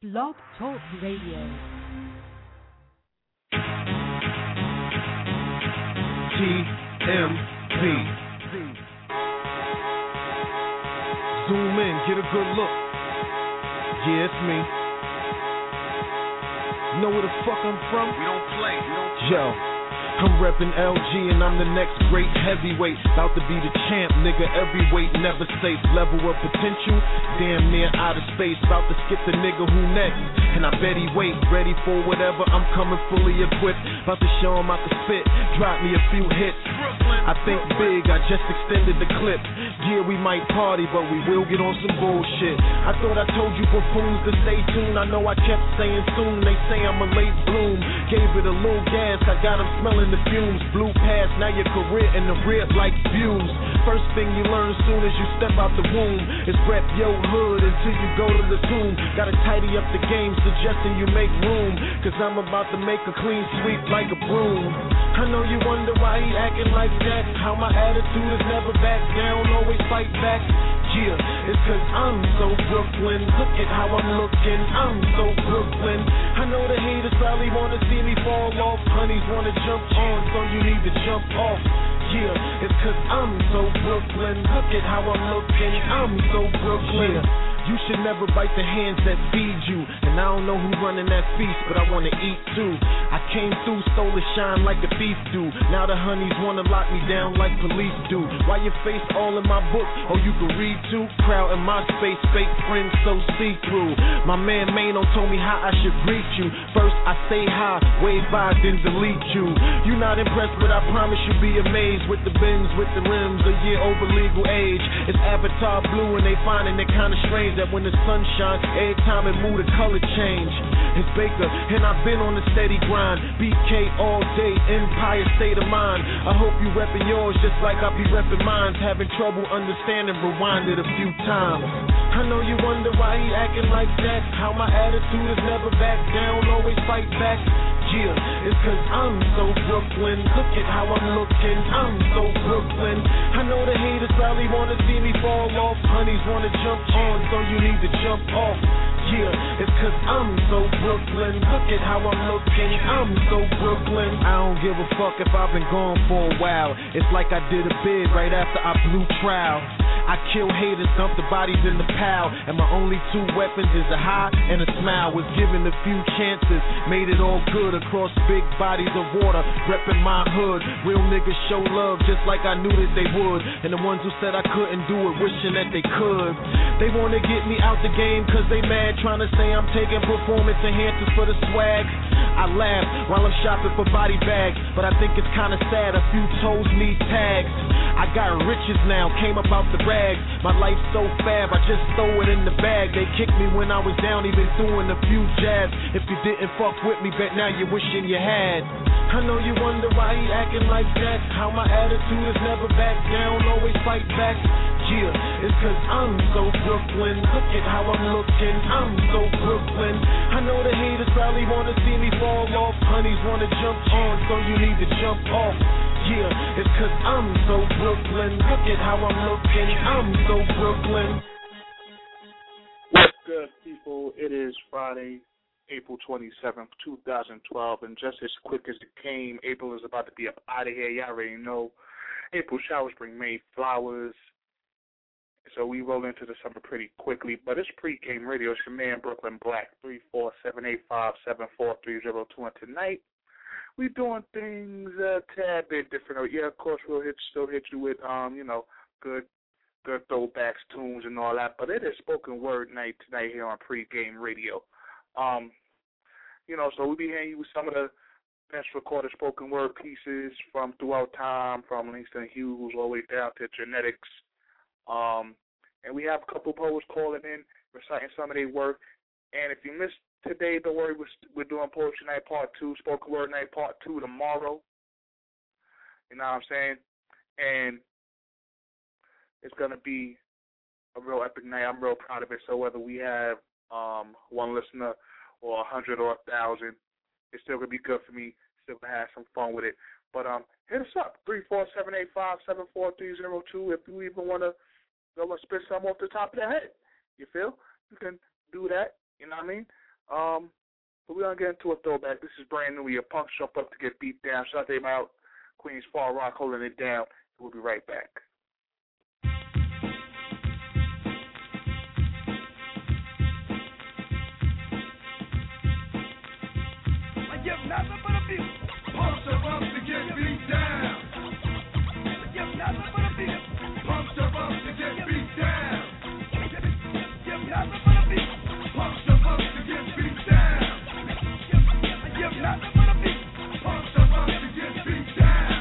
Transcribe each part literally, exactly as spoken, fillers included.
Blog Talk Radio. T M V. Zoom in, get a good look. Yeah, it's me. Know where the fuck I'm from? We don't play, we don't play. Yo, I'm reppin' L G and I'm the next great heavyweight. About to be the champ, nigga, every weight never safe. Level of potential, damn near out of space. About to skip the nigga who next, and I bet he wait. Ready for whatever, I'm coming fully equipped. About to show him out the spit, drop me a few hits. I think big, I just extended the clip. Yeah, we might party, but we will get on some bullshit. I thought I told you buffoons to stay tuned. I know I kept saying soon, they say I'm a late bloom. Gave it a little gas, I got them smelling the fumes. Blue pass, now your career in the rear like views. First thing you learn soon as you step out the womb is rep your hood until you go to the tomb. Gotta tidy up the game, suggesting you make room, cause I'm about to make a clean sweep like a broom. I know you wonder why he acting like that. How my attitude is never back down, always fight back. Yeah, it's cause I'm so Brooklyn. Look at how I'm looking, I'm so Brooklyn. I know the haters probably wanna see me fall off. Honeys wanna jump on, so you need to jump off. Yeah, it's cause I'm so Brooklyn. Look at how I'm looking, I'm so Brooklyn. Yeah. You should never bite the hands that feed you. And I don't know who running that feast, but I wanna eat too. I came through, stole a shine like a thief do. Now the honeys wanna lock me down like police do. Why your face all in my book? Oh, you can read too? Crowd in my space, fake friends so see-through. My man Mano told me how I should greet you. First I say hi, wave by, then delete you. You not impressed, but I promise you'll be amazed. With the bins, with the rims, a year over legal age. It's Avatar blue and they finding it kinda strange that when the sun shines, every time it move the color change. It's Baker, and I've been on the steady grind. B K all day, Empire state of mind. I hope you reppin' yours just like I be reppin' mine. Having trouble understanding, rewind it a few times. I know you wonder why he acting like that. How my attitude is never back down, always fight back. Yeah, it's cause I'm so Brooklyn. Look at how I'm looking, I'm so Brooklyn. I know the haters probably wanna see me fall off. Honeys wanna jump on, so you need to jump off. Yeah, it's cause I'm so Brooklyn. Look at how I'm looking, I'm so Brooklyn. I don't give a fuck if I've been gone for a while. It's like I did a bid right after I blew trial. I kill haters, dump the bodies in the pile. And my only two weapons is a high and a smile. Was given a few chances, made it all good across big bodies of water. Reppin' my hood, real niggas show love just like I knew that they would. And the ones who said I couldn't do it, wishing that they could. They wanna get me out the game cause they mad, trying to say I'm taking performance enhancers for the swag. I laugh while I'm shopping for body bags, but I think it's kinda sad a few toes need tags. I got riches now, came up out the rags. My life's so fab, I just throw it in the bag. They kicked me when I was down, even throwing a few jabs. If you didn't fuck with me, bet now you're wishing you had. I know you wonder why he acting like that. How my attitude is never back down, always fight back. Yeah, it's cause I'm so Brooklyn. Look at how I'm looking, I'm so Brooklyn. I know the haters probably wanna see me fall off. Honeys wanna jump on, so you need to jump off. Yeah, it's cause I'm so Brooklyn. Look at how I'm looking, I'm so Brooklyn. What's good, people? It is Friday, April twenty-seventh, twenty twelve, and just as quick as it came, April is about to be up out of here. Y'all already know. April showers bring May flowers. So we roll into the summer pretty quickly, but it's pregame radio. It's your man, Brooklyn Black, three four seven eight five seven four three zero two, and tonight we doing things a tad bit different. Yeah, of course, we'll hit, still hit you with, um, you know, good good throwbacks, tunes, and all that, but it is spoken word night tonight here on pregame radio. Um, you know, so we'll be hearing you with some of the best recorded spoken word pieces from throughout time, from Langston Hughes all the way down to Genetics. Um, and we have a couple poets calling in, reciting some of their work. And if you missed today, don't worry, we're, we're doing Poetry Night Part two, Spoken Word Night Part two tomorrow. You know what I'm saying? And it's going to be a real epic night. I'm real proud of it. So whether we have um, one listener or a hundred or a thousand, it's still going to be good for me. Still going to have some fun with it. But um, hit us up, three four seven eight five seven four three zero two, if you even want to go and spit something off the top of the head. You feel? You can do that. You know what I mean? Um, but we're going to get into a throwback. This is brand new. Your punk show up to get beat down. Shout out out. Queens Fall Rock holding it down. We'll be right back. I give nothing but abuse. Punks are up to get beat down. I give nothing but abuse. Punks are up to get beat down. I give nothing but abuse. Punks are up to get beat down. I give nothing but abuse. Punks are up to get beat down.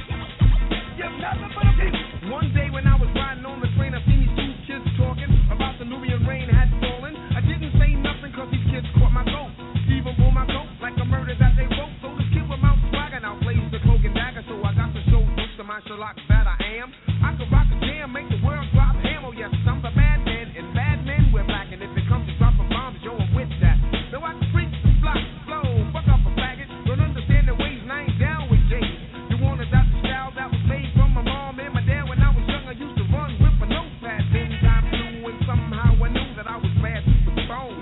Give nothing but abuse. One day when I was riding on the train, I seen these two kids talking about the Nubian rain had fallen. I didn't say nothing cause these kids caught my goat. Even pull my goat like a murder that they wrote. So this kid with mouth swagger now plays the cloak and dagger. So I got to show books to my Sherlock that I am. I could rock a jam, make the world drop ham. Oh yes, I'm the bad man, and bad men wear black. And if it comes to dropping bombs, yo, I'm with that. So I can preach the block, flow, fuck up a faggot. Don't understand the ways, and I ain't down with J's. You wanna adopt the style that was made from my mom and my dad when I was young. I used to run with a notepad. Then time flew, and somehow I knew that I was bad to the bone.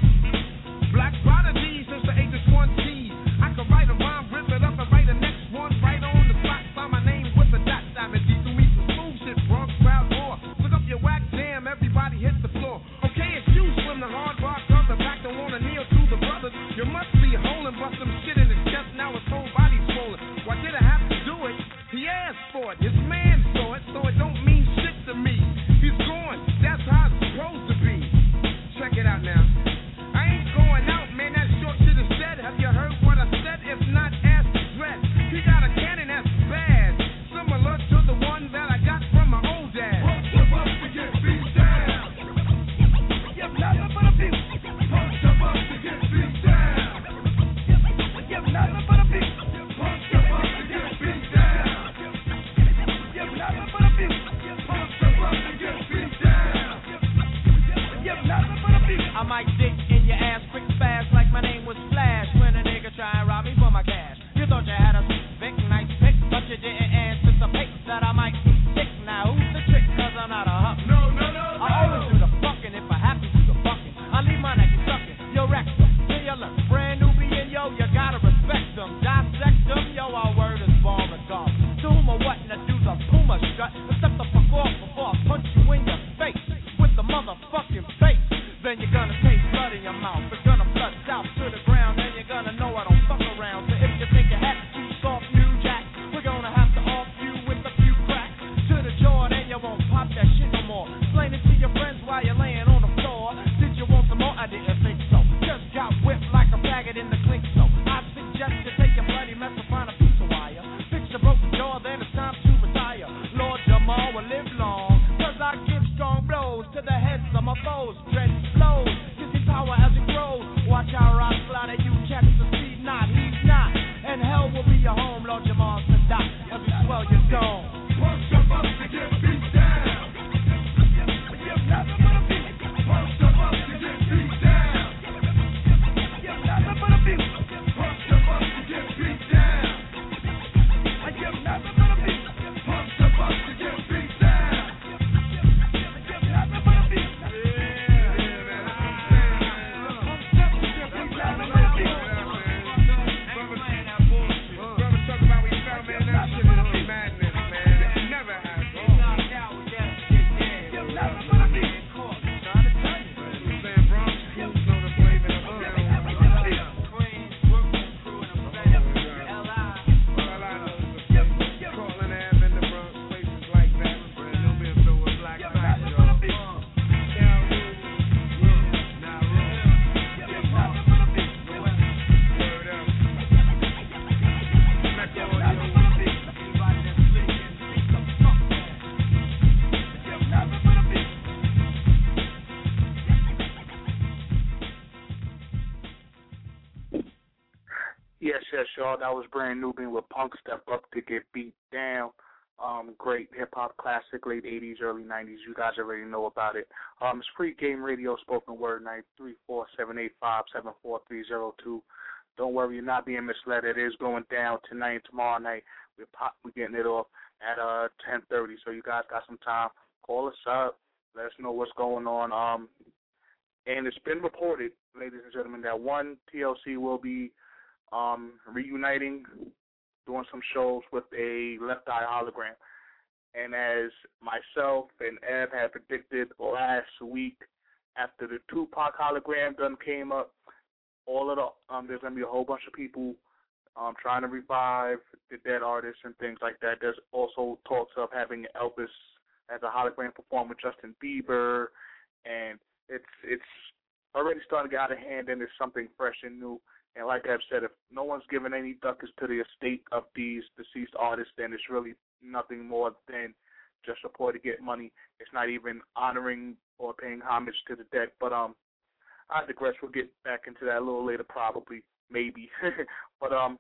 Black prodigy since the age of twenty. I could write a rhyme, rip it up, and write the next one right on the spot. Sign my name with a dot. Diamond D to me some smooth shit, Bronx crowd roar. Look up your whack jam, everybody hit the floor. Okay, it's you, Slim the hard rock, cause the back don't wanna kneel to the brothers. You must be holding, bust some shit in his chest, now his whole body's swollen. Why did I have to do it? He asked for it, his man saw it, so it don't mean shit to me. He's gone, that's how it's supposed to be. Check it out now. I ain't going out, man, that short shit is dead. Have you heard what I said? If not, ask the dread. He got a cannon that's bad, similar to the one that I got from my old dad. Punks are up to get beat down. Give nothing but abuse. Punks are up to get beat down. Give nothing but abuse. Punks are up to get beat down. Give nothing but abuse. Punks are up to get beat down. Give nothing but abuse. I might dig in your ass quick fast like my name was Flash when a nigga try and rob me for my cash. You thought you had a big nice pick, but you didn't anticipate that I might be sick. Now who's the trick? Cause I'm not a huck. No, no, no, I always do the fucking if I have to do the fucking. I leave my neck sucking. Yo, wreck them. Till you look brand new being yo, you gotta respect them. Dissect them, yo, our word is bomb and gone. To whom or what, and do the Puma strut. But step the fuck off before I punch you in your face with the motherfucking face. Then you're gonna taste blood in your mouth. It's gonna flood south to the ground, and you're gonna know I don't fuck around. So if you think you have too soft new jack, we're gonna have to off you with a few cracks to the jaw, then you won't pop that shit no more. Explain it to your friends while you're laying on the floor. Did you want some more? I didn't think so. Just got whipped like a faggot in the clink, so I suggest you take your bloody mess and find a piece of wire. Fix your broken jaw, then it's time to retire. Lord Jamal will live long, cause I give strong blows to the heads of my foes. Dread flows, gives me power as it grows. Watch how rock fly that you catch the speed, not, he's not. And hell will be your home, Lord Jamal Sadat, as we swell your dome. Punks are up to get beat down. Give nothing but a beat. Punks are up to get beat down. Give nothing but a beat. Punks are up to get beat down. I give nothing but a beat. Punks are up to get beat down. I give nothing but a beat. Yes, yes, y'all. That was brand new being with Punk Step Up to Get Beat Down. Um, great hip hop classic, late eighties, early nineties. You guys already know about it. Um, it's free game radio, spoken word night, three four seven eight five seven four three zero two. Don't worry, you're not being misled. It is going down tonight and tomorrow night. We're pop, we're getting it off at uh ten thirty. So you guys got some time. Call us up. Let us know what's going on. Um, And it's been reported, ladies and gentlemen, that one T L C will be um, reuniting, doing some shows with a Left Eye hologram. And as myself and Ev had predicted last week, after the Tupac hologram done came up, all of the um, there's gonna be a whole bunch of people um, trying to revive the dead artists and things like that. There's also talks of having Elvis as a hologram perform with Justin Bieber, and it's it's already starting to get out of hand, and it's something fresh and new. And like I've said, if no one's giving any ducats to the estate of these deceased artists, then it's really nothing more than just a ploy to get money. It's not even honoring or paying homage to the dead. But um, I digress. We'll get back into that a little later, probably, maybe. But um,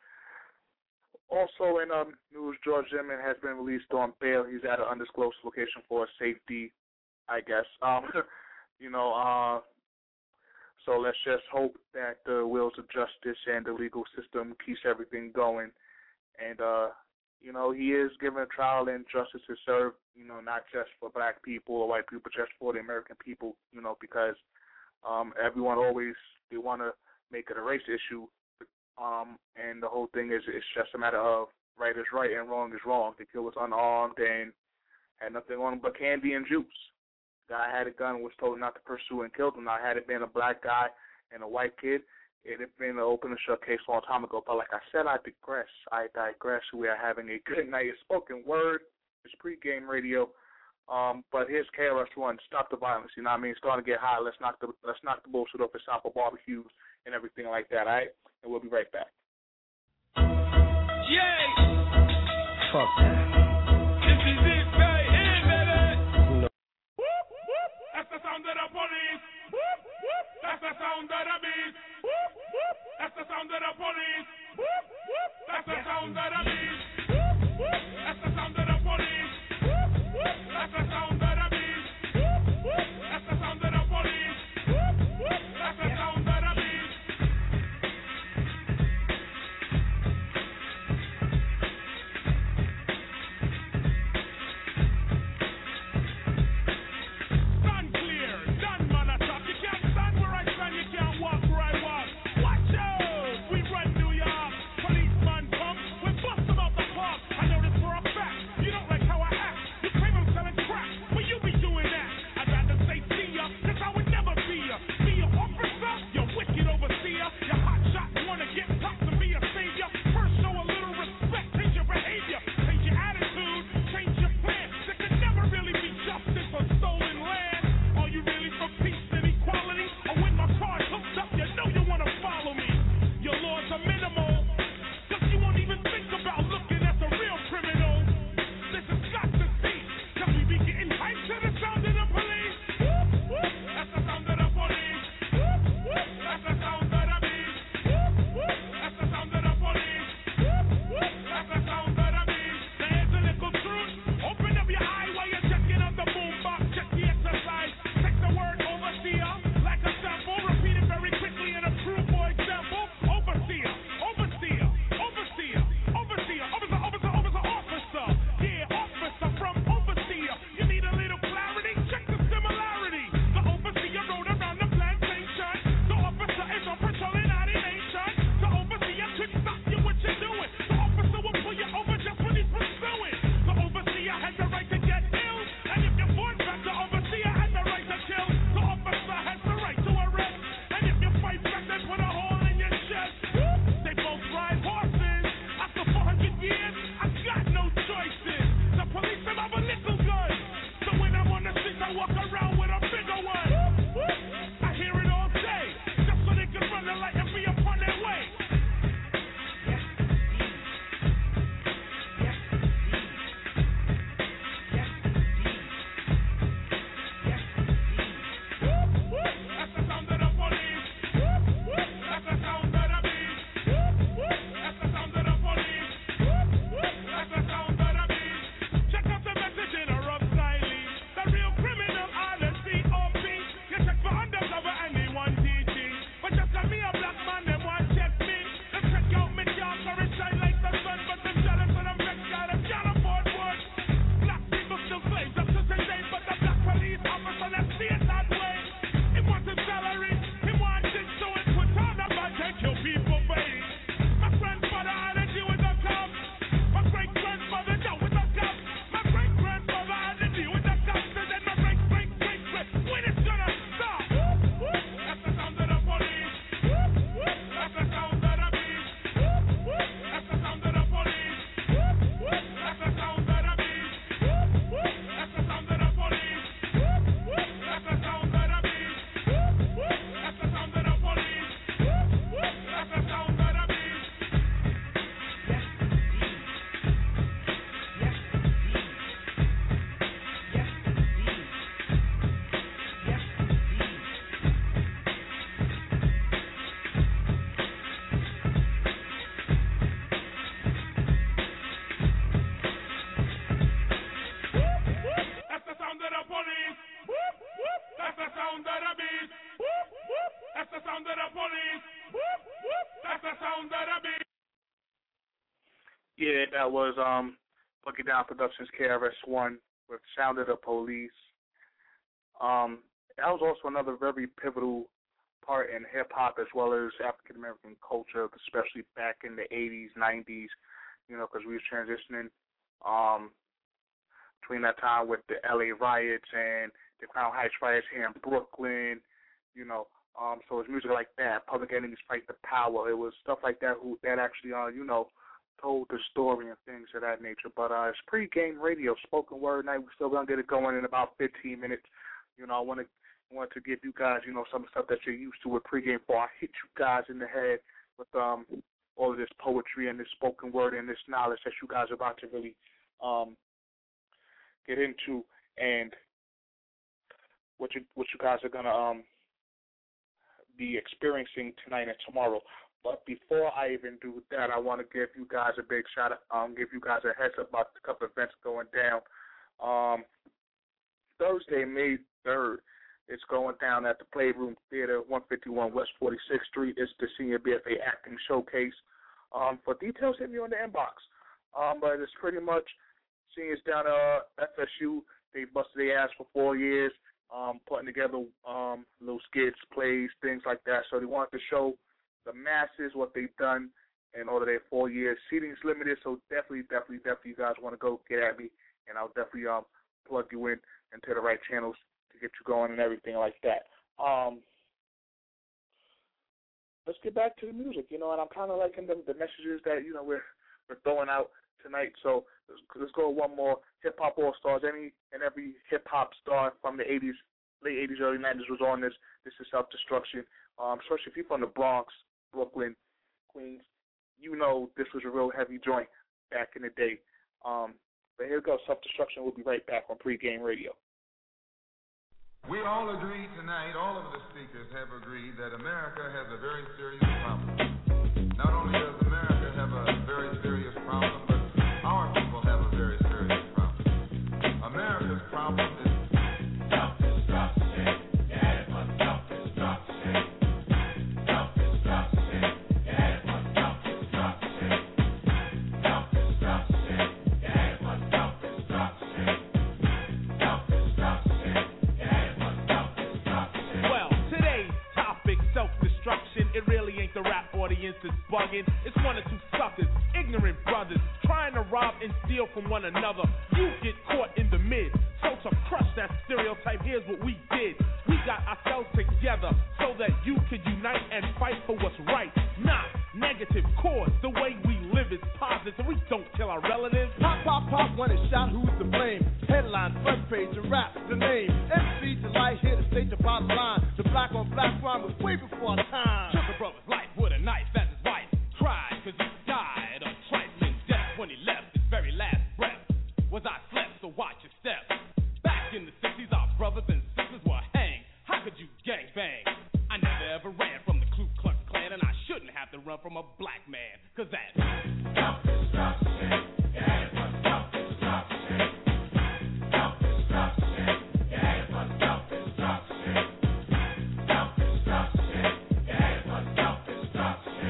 also in um news, George Zimmerman has been released on bail. He's at an undisclosed location for safety, I guess. Um, you know, uh. So let's just hope that the wheels of justice and the legal system keeps everything going. And, uh, you know, he is given a trial and justice is served, you know, not just for black people or white people, just for the American people, you know, because um, everyone always, they want to make it a race issue. Um, and the whole thing is it's just a matter of right is right and wrong is wrong. The kid was unarmed and had nothing on him but candy and juice. Guy had a gun, was told not to pursue and killed him. Now, had it been a black guy and a white kid, it had been an open and shut case a long time ago. But like I said, I digress. I digress. We are having a good night. It's spoken word. It's pregame radio. Um, but here's K R S One. Stop the violence. You know what I mean? It's starting to get hot. Let's knock the let's knock the bullshit off. It's time for barbecues and everything like that. All right? And we'll be right back. Yay! Fuck that. This is it, baby. That's the sound of the police. That's the sound of the beat. That's the sound of the police. That's the sound of the beat. That's the sound of the police. That's the sound of the beat. That's the sound of the police. That's the sound of the beat. sound of the police. Whoop, whoop, that's the sound of the beat. Yeah, that was um, Boogie Down Productions K R S One with Sound of the Police. Um, that was also another very pivotal part in hip-hop as well as African-American culture, especially back in the eighties, nineties, you know, because we were transitioning um, between that time with the L A riots and the Crown Heights riots here in Brooklyn, you know. Um, so it was music like that, Public Enemy's Fight the Power. It was stuff like that who that actually, uh, you know, told the story and things of that nature. But uh, it's pre-game radio, spoken word night. We're still going to get it going in about fifteen minutes. You know, I want to want to give you guys, you know, some stuff that you're used to with pregame before I hit you guys in the head with um all of this poetry and this spoken word and this knowledge that you guys are about to really um get into and what you what you guys are gonna um be experiencing tonight and tomorrow. But before I even do that, I want to give you guys a big shout out, um give you guys a heads up about a couple of events going down. Um Thursday, May third. It's going down at the Playroom Theater, one fifty-one West forty-sixth Street. It's the Senior B F A Acting Showcase. Um, for details, hit me on the inbox. Um, but it's pretty much seniors down at uh, F S U. They busted their ass for four years, um, putting together um, little skits, plays, things like that. So they wanted to show the masses what they've done in all of their four years. Seating is limited, so definitely, definitely, definitely, you guys want to go get at me, and I'll definitely um plug you in into the right channels to get you going and everything like that. Um, let's get back to the music, you know, and I'm kind of liking the, the messages that, you know, we're we're throwing out tonight. So let's, let's go one more. Hip-Hop All-Stars, any and every hip-hop star from the eighties, late eighties, early nineties was on this. This is Self-Destruction. Um, especially if you're from the Bronx, Brooklyn, Queens, you know this was a real heavy joint back in the day. Um, but here we go, Self-Destruction. We'll be right back on Pre-Game Radio. We all agree tonight, all of the speakers have agreed that America has a very serious problem. Not only does America have a very serious problem, but our people have a very serious problem. America's problem is self-destruction. Yeah, it was self-destruction. Self-destruction. Yeah, it was self-destruction. Self-destruction. Yeah, it was self-destruction. Self-destruction. Self-destruction, it really ain't the rap audience that's bugging. It's one or two suckers, ignorant brothers, trying to rob and steal from one another. You get caught in the mid. So to crush that stereotype, here's what we did. We got ourselves together so that you could unite and fight for what's right. Not negative cause. The way we live is positive. We don't kill our relatives. Pop, pop, pop, when it's shot, who's to blame? Headline, front page, and rap, the name. M C Delight here to state the bottom line. The black on black crime was way before our time. Took a brother's life with a knife as his wife cried, cause he died of trifling death when he left his very last breath. Was I slept, so watch your steps. Back in the sixties, our brothers and sisters were hanged. How could you gang bang? I never ever ran from the Ku Klux Klan, and I shouldn't have to run from a black man, cause that's self-destruction. Yeah, it was self-destruction. Self-destruction. Yeah, it was self-destruction. Self-destruction. Yeah, it was self-destruction.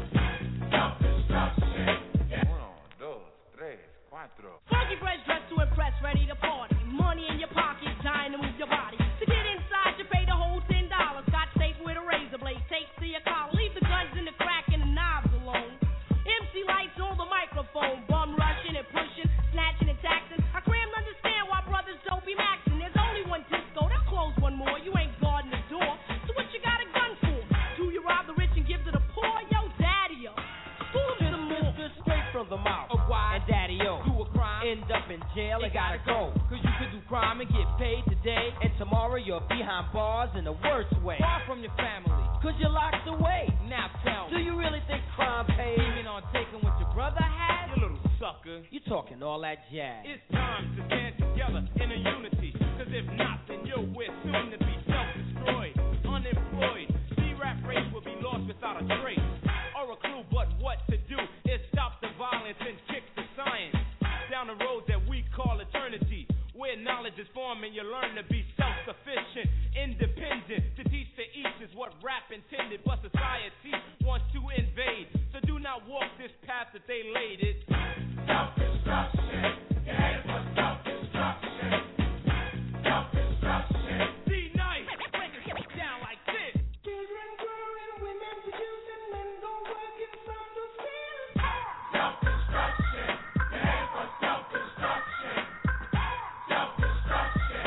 Self-destruction. Uno, dos, tres, cuatro. Funky fresh dressed to impress, ready to party. Money in your pocket, dying to move your body. To get inside, you pay the whole ten dollars. Got safe with a razor blade, tapes to your collar. Leave the guns in the crack and the knobs alone. M C lights on the microphone, bum rushing and pushing, snatching and taxing. I cram to understand why brothers don't be maxing. There's only one disco, they'll close one more. You ain't guarding the door, so what you got a gun for? Do you rob the rich and give to the poor? Yo, daddy-o. School him some more. Straight from the mouth of why and daddy-o. Do a crime, end up in jail, and gotta go. Cause you could do crime and get paid today, and tomorrow you're behind bars in the worst way. Far from your family, cause you're locked away. Now tell me, do you really think crime pays? Even on taking what your brother had? you little sucker. You talking all that jazz. It's time to stand together in a unity, cause if not, then you're we're soon to be self-destroyed, unemployed. C-rap race will be lost without a trace or a clue, but what to do is stop the violence and kick the science down the road that we call eternity, where knowledge is formed and you learn to be self-sufficient, independent. To teach to each is what rap intended, but but society wants to invade. So do not walk this path that they laid it. Self-destruction. You're headed for self-destruction. Self-destruction. D-Night. Break it down like this. Children growing, women producing, men go working from the field. Self-destruction. You're headed for self-destruction. Self-destruction.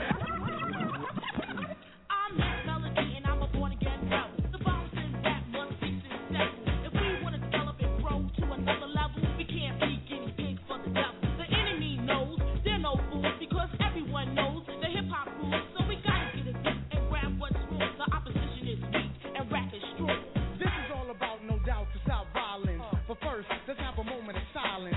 I'm Miss Melody and I'm a born-again rebel. The bounce in rap must be successful. If we want to develop and grow to another level, we can't be guinea pigs for the devil. The enemy knows they're no fools because everyone knows the hip-hop rules. So we gotta get it deep and grab what's wrong. The opposition is weak and rap is strong. This is all about, no doubt, to stop violence. But first, let's have a moment of silence.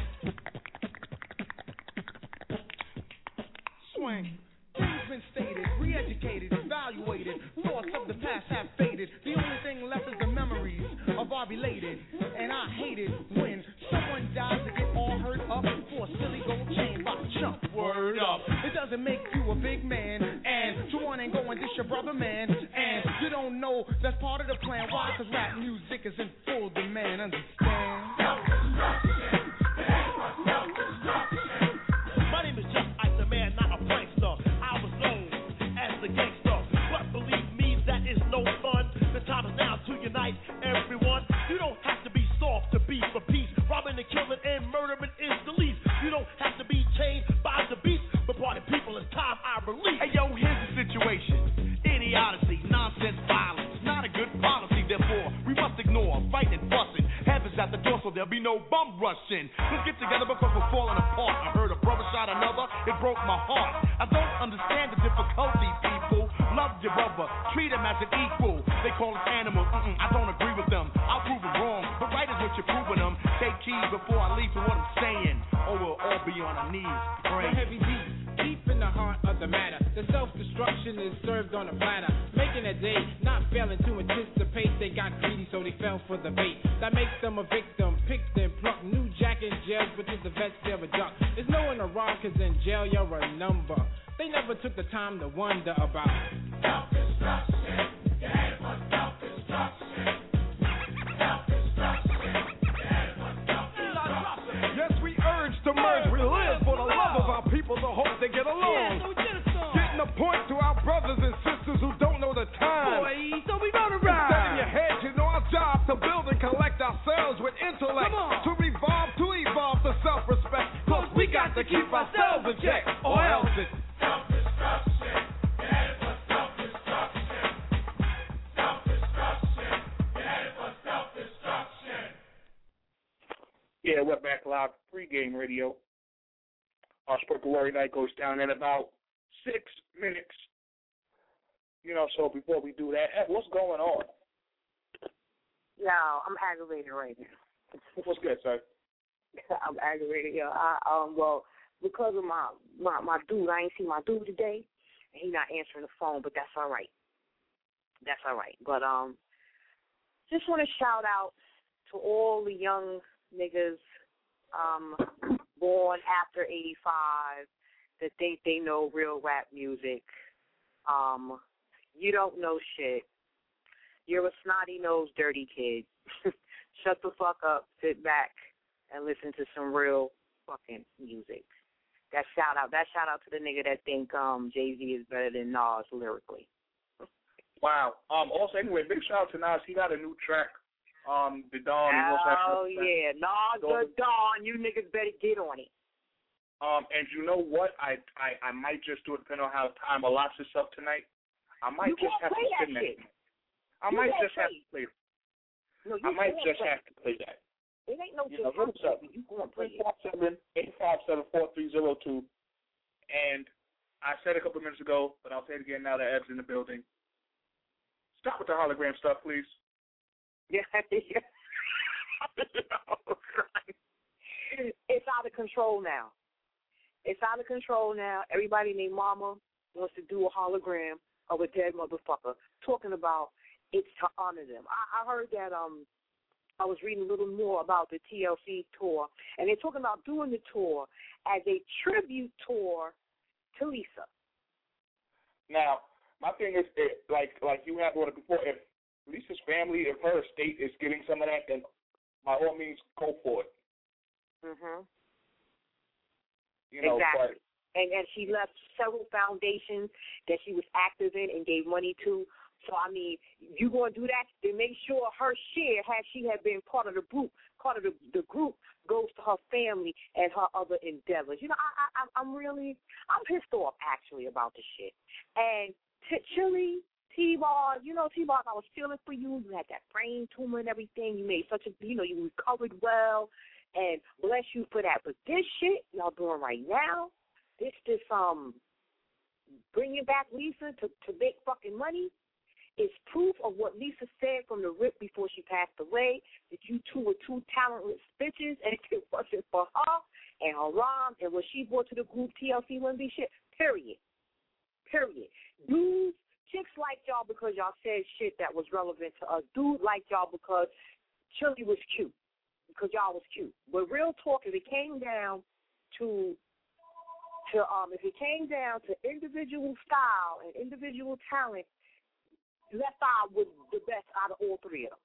Swing. Things been stated, re-educated, evaluated. Thoughts of the past have faded. The only thing left is the memories of our belated. And I hate it when someone dies to get all hurt up for a silly gold chain by chump. Word up. It doesn't make you a big man. And to one ain't go and dish your brother, man. And you don't know that's part of the plan. Why? Cause rap music is in full demand. Understand? My name is Just Ice, a man, not a prankster. I was known as the gangster, but believe me, that is no fun. The time is now to unite everyone. You don't have to be soft to be for peace. Robbing and killing and murdering is the least. You don't have to be chained by the beast, but party people, it's time I release. Hey yo, here's the situation. Idiocy, nonsense, violence, not a good policy. Therefore, we must ignore fighting and fussing. Heaven's at the door, so there'll be no bum rushing. Let's get together because we're falling apart. I heard a brother shot another, it broke my heart. I don't understand the difficulty, people. Love your brother, treat him as an equal. They call us animals, mm-mm, I don't agree with them. I'll prove it wrong, but right is what you're proving them. Take heed before I leave to what I'm saying, or we'll all be on our knees praying. The heavy deep, deep in the heart of the matter. The self-destruction is served on a platter, making a day, not failing to anticipate. They got greedy, so they fell for the bait. That makes them a victim, picked and plucked. New jack in jail, but to the vets they're a duck. There's no one around, cause in jail you're a number. They never took the time to wonder about Self-destruction. You're headed for self-destruction. Self-destruction. You're headed for self-destruction. Yes, we urge to merge. We live for the love of our people, the hope they get along. Getting a point to our brothers and sisters who don't know the time. Boy, so we gonna Instead ride. in your head, you know our job to build and collect ourselves with intellect. To revolve, to evolve to self-respect. Cause we got to keep ourselves in check, or else it's Self-destruction. You're headed for self-destruction. Self-destruction. You're headed for self-destruction. Yeah, we're back live pregame radio. Our spoken word night goes down in about six minutes. You know, so before we do that, Ed, what's going on? Yo, I'm aggravated right now. What's good, sir? I'm aggravated, yo. I, um, well, because of my, my my dude, I ain't seen my dude today, and he not answering the phone, but that's all right. That's all right. But um, just want to shout out to all the young niggas um born after eighty-five that think they know real rap music. Um, you don't know shit. You're a snotty-nosed, dirty kid. Shut the fuck up, sit back, and listen to some real fucking music. That shout out, that shout out to the nigga that think um Jay-Z is better than Nas lyrically. Wow. Um. Also, anyway, big shout out to Nas. He got a new track. Um. The Dawn. He also has Oh another track. yeah, Nas the Dawn. You niggas better get on it. Um. And you know what? I I I might just do it depending on how time allots itself tonight. I might You just can't have to play that spin that. shit. I You might can't just have play to play. No, you I might can't just play. have to play that. It ain't no You know, just what's up? You gonna play Three it. five seven eight five seven four three zero two. And I said a couple of minutes ago, but I'll say it again now that Eb's in the building. Stop with the hologram stuff, please. Yeah, yeah. It's out of control now. It's out of control now. Everybody named Mama wants to do a hologram of a dead motherfucker, talking about it's to honor them. I, I heard that um I was reading a little more about the T L C tour, and they're talking about doing the tour as a tribute tour to Lisa. Now, my thing is, it, like like you have on it before, if Lisa's family, if her estate is getting some of that, then by all means, go for it. Mhm. You know, exactly. But, and and she left several foundations that she was active in and gave money to. So I mean, you gonna do that? Then make sure her share, had she had been part of the group, part of the the group, goes to her family and her other endeavors. You know, I I I'm really I'm pissed off actually about this shit. And T- Chili. T-Bar, you know, T-Bar, I was feeling for you. You had that brain tumor and everything. You made such a, you know, you recovered well, and bless you for that. But this shit y'all doing right now, this, this, um, bringing back Lisa to, to make fucking money, is proof of what Lisa said from the rip before she passed away, that you two were two talentless bitches, and it wasn't for her and her rhyme and what she brought to the group, T L C wouldn't be shit, period. Period. Dudes, chicks liked y'all because y'all said shit that was relevant to us. Dude liked y'all because Chili was cute, because y'all was cute. But real talk, if it came down to to um, if it came down to individual style and individual talent, Left Eye was the best out of all three of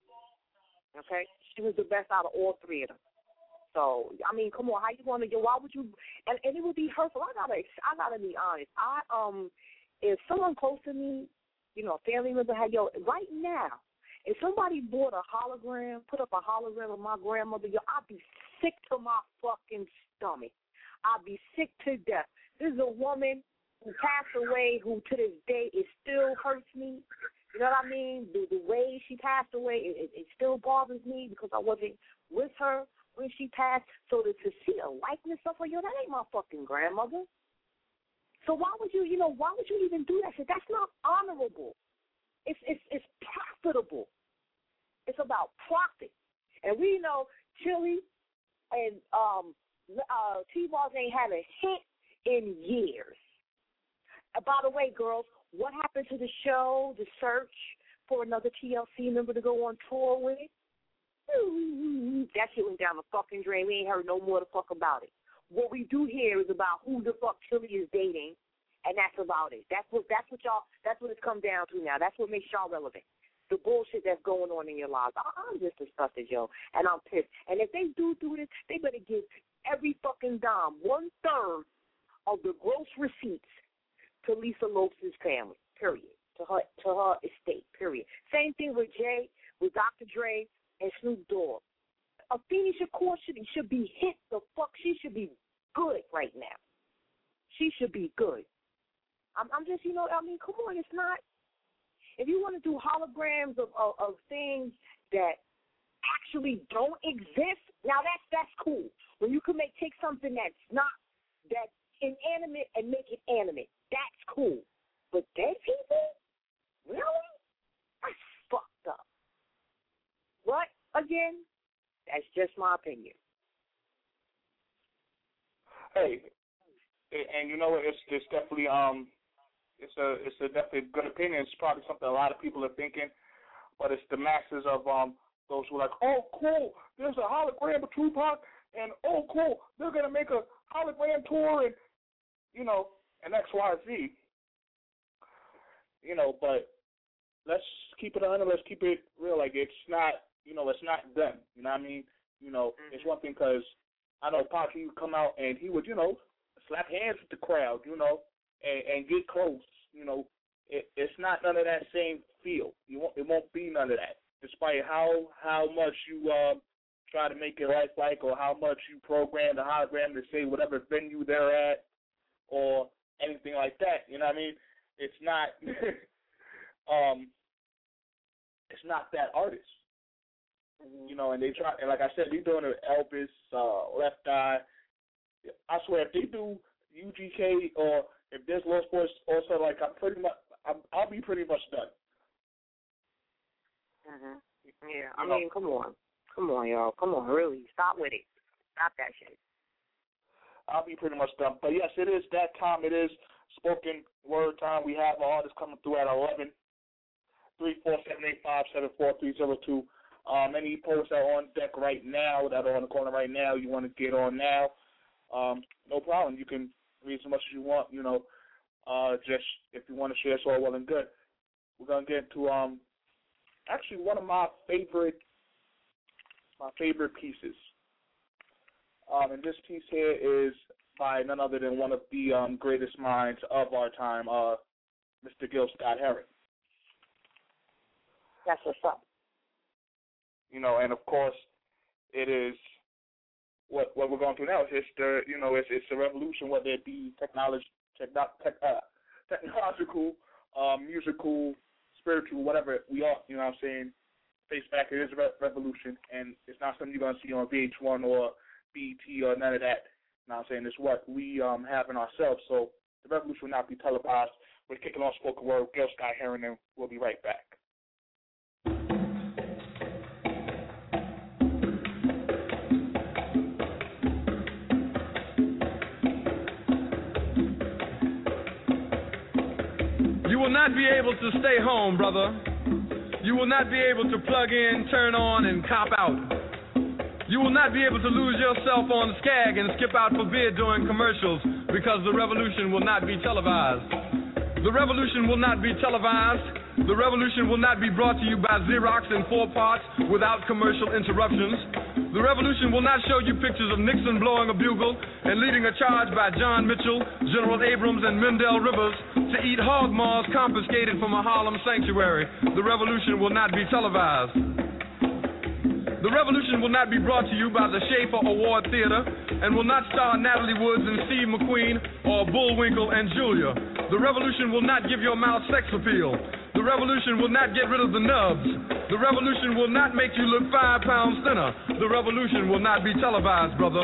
them. Okay, she was the best out of all three of them. So I mean, come on, how you gonna? Why would you? And, and it would be hurtful. I gotta, I gotta be honest. I um. If someone close to me, you know, a family member had, yo, right now, if somebody bought a hologram, put up a hologram of my grandmother, yo, I'd be sick to my fucking stomach. I'd be sick to death. This is a woman who passed away who to this day it still hurts me. You know what I mean? The, the way she passed away, it, it, it still bothers me because I wasn't with her when she passed. So to, to see a likeness of her, yo, that ain't my fucking grandmother. So why would you, you know, why would you even do that shit? That's not honorable. It's it's it's profitable. It's about profit. And we know Chili and um uh T-Balls ain't had a hit in years. Uh, by the way, girls, what happened to the show, the search for another T L C member to go on tour with? That shit went down the fucking drain. We ain't heard no more the fuck about it. What we do here is about who the fuck Chili is dating, and that's about it. That's what that's what y'all that's what it's come down to now. That's what makes y'all relevant. The bullshit that's going on in your lives. I, I'm just disgusted, yo, and I'm pissed. And if they do do this, they better give every fucking dime, one third of the gross receipts to Lisa Lopes' family. Period. To her to her estate. Period. Same thing with Jay, with Doctor Dre, and Snoop Dogg. Afeni Shakur should, should be hit the fuck. She should be good right now. She should be good. I'm, I'm just, you know, I mean, come on, it's not. If you want to do holograms of, of, of things that actually don't exist, now that's that's cool. When you can make take something that's not that's inanimate and make it animate, that's cool. But dead people, really? That's fucked up. But again, that's just my opinion. Hey, and you know what? It's it's definitely um, it's a it's a definitely good opinion. It's probably something a lot of people are thinking, but it's the masses of um those who are like, oh cool, there's a hologram of Tupac, and oh cool, they're gonna make a hologram tour, and you know, and X Y Z. You know, but let's keep it on. Let's keep it real. Like it's not. You know, it's not done. You know what I mean? You know, mm-hmm. It's one thing because I know Pac, he would come out and he would, you know, slap hands with the crowd, you know, and, and get close. You know, it, it's not none of that same feel. You won't, it won't be none of that. Despite how how much you uh, try to make it lifelike or how much you program the hologram to say whatever venue they're at or anything like that. You know what I mean? It's not. um, it's not that artist. You know, and they try, and like I said, they're doing it Elvis, uh, Left Eye. I swear, if they do U G K or if there's Lost Boys, also like I'm pretty much, I'm, I'll be pretty much done. Mm-hmm. Yeah, I mean, come on, come on, y'all, come on, really, stop with it, stop that shit. I'll be pretty much done. But yes, it is that time. It is spoken word time. We have our artists coming through at eleven. Three four seven eight five seven four three zero two. Um, any posts that are on deck right now, that are on the corner right now, you want to get on now, um, no problem. You can read as much as you want, you know, uh, just if you want to share, it's all well and good. We're going to get to um, actually one of my favorite my favorite pieces. Um, and this piece here is by none other than one of the um, greatest minds of our time, uh, Mister Gil Scott-Heron. That's what's up. You know, and of course, it is what what we're going through now. It's the you know it's it's a revolution, whether it be technology, techno, tech, uh, technological, um, musical, spiritual, whatever we are. You know what I'm saying? Face back, it is a re- revolution, and it's not something you're gonna see on V H one or B E T or none of that. You know what I'm saying? It's what we um have in ourselves. So the revolution will not be televised. We're kicking off spoken word. Gil Scott-Heron, and we'll be right back. You will not be able to stay home, brother. You will not be able to plug in, turn on, and cop out. You will not be able to lose yourself on Skag and skip out for beer during commercials because the revolution will not be televised. The revolution will not be televised. The revolution will not be brought to you by Xerox in four parts without commercial interruptions. The revolution will not show you pictures of Nixon blowing a bugle and leading a charge by John Mitchell, General Abrams, and Mendel Rivers to eat hog maws confiscated from a Harlem sanctuary. The revolution will not be televised. The revolution will not be brought to you by the Schaefer Award Theater and will not star Natalie Woods and Steve McQueen or Bullwinkle and Julia. The revolution will not give your mouth sex appeal. The revolution will not get rid of the nubs. The revolution will not make you look five pounds thinner. The revolution will not be televised, brother.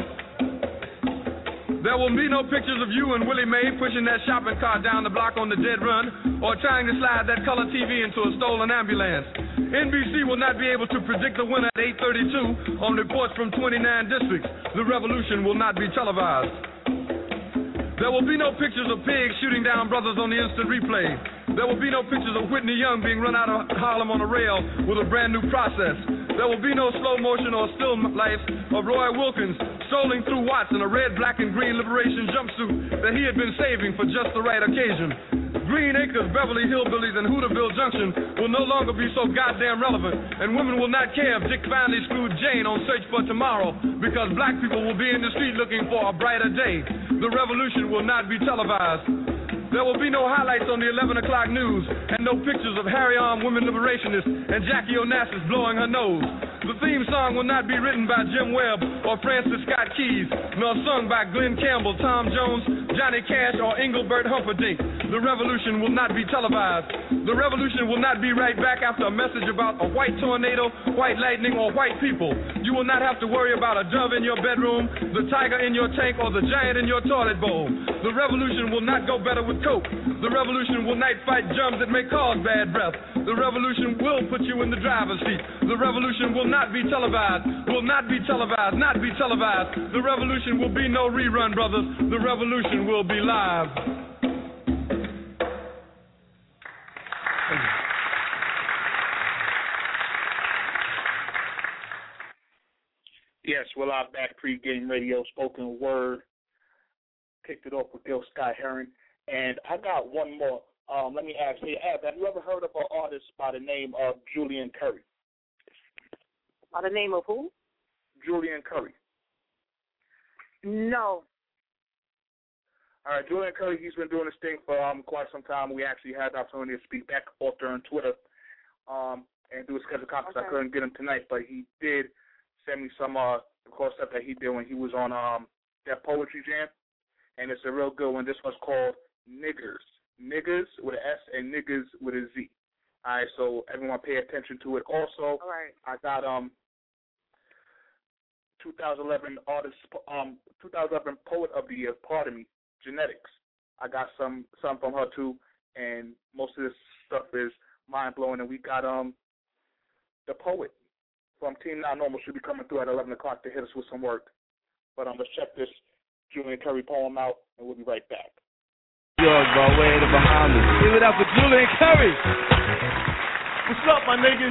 There will be no pictures of you and Willie Mae pushing that shopping cart down the block on the dead run or trying to slide that color T V into a stolen ambulance. N B C will not be able to predict the winner at eight thirty-two on reports from twenty-nine districts. The revolution will not be televised. There will be no pictures of pigs shooting down brothers on the instant replay. There will be no pictures of Whitney Young being run out of Harlem on a rail with a brand new process. There will be no slow motion or still life of Roy Wilkins strolling through Watts in a red, black, and green liberation jumpsuit that he had been saving for just the right occasion. Green Acres, Beverly Hillbillies, and Hooterville Junction will no longer be so goddamn relevant, and women will not care if Dick finally screwed Jane on Search for Tomorrow because black people will be in the street looking for a brighter day. The revolution will not be televised. There will be no highlights on the eleven o'clock news and no pictures of Harry-armed women liberationists and Jackie Onassis blowing her nose. The theme song will not be written by Jim Webb or Francis Scott Keys, nor sung by Glenn Campbell, Tom Jones, Johnny Cash, or Engelbert Humperdinck. The revolution will not be televised. The revolution will not be right back after a message about a white tornado, white lightning, or white people. You will not have to worry about a dove in your bedroom, the tiger in your tank, or the giant in your toilet bowl. The revolution will not go better with Coke. The revolution will not fight germs that may cause bad breath. The revolution will put you in the driver's seat. The revolution will not be televised, will not be televised, not be televised. The revolution will be no rerun, brothers. The revolution will be live. Yes, we're live back, Pre-Game Radio, spoken word. Kicked it off with Gil Scott-Heron. And I got one more. Um, let me ask you, Ab, have you ever heard of an artist by the name of Julian Curry? By the name of who? Julian Curry. No. All right, Julian Curry, he's been doing this thing for um, quite some time. We actually had the opportunity to speak back off during Twitter um, and do a scheduled conference. Okay. I couldn't get him tonight, but he did send me some uh, of course, stuff that he did when he was on um, that Poetry Jam. And it's a real good one. This one's called Niggers. Niggers with an S and Niggers with a Z. All right, so everyone pay attention to it. Also, All right. I got um twenty eleven artist, um twenty eleven Poet of the Year, pardon me, Genetics. I got some some from her too, and most of this stuff is mind blowing. And we got um the poet from Team Not Normal should be coming through at eleven o'clock to hit us with some work. But um, let's check this Julian Curry poem out, and we'll be right back. York, by way of the Bahamas. Give it up for Julian Curry. What's up, my niggas?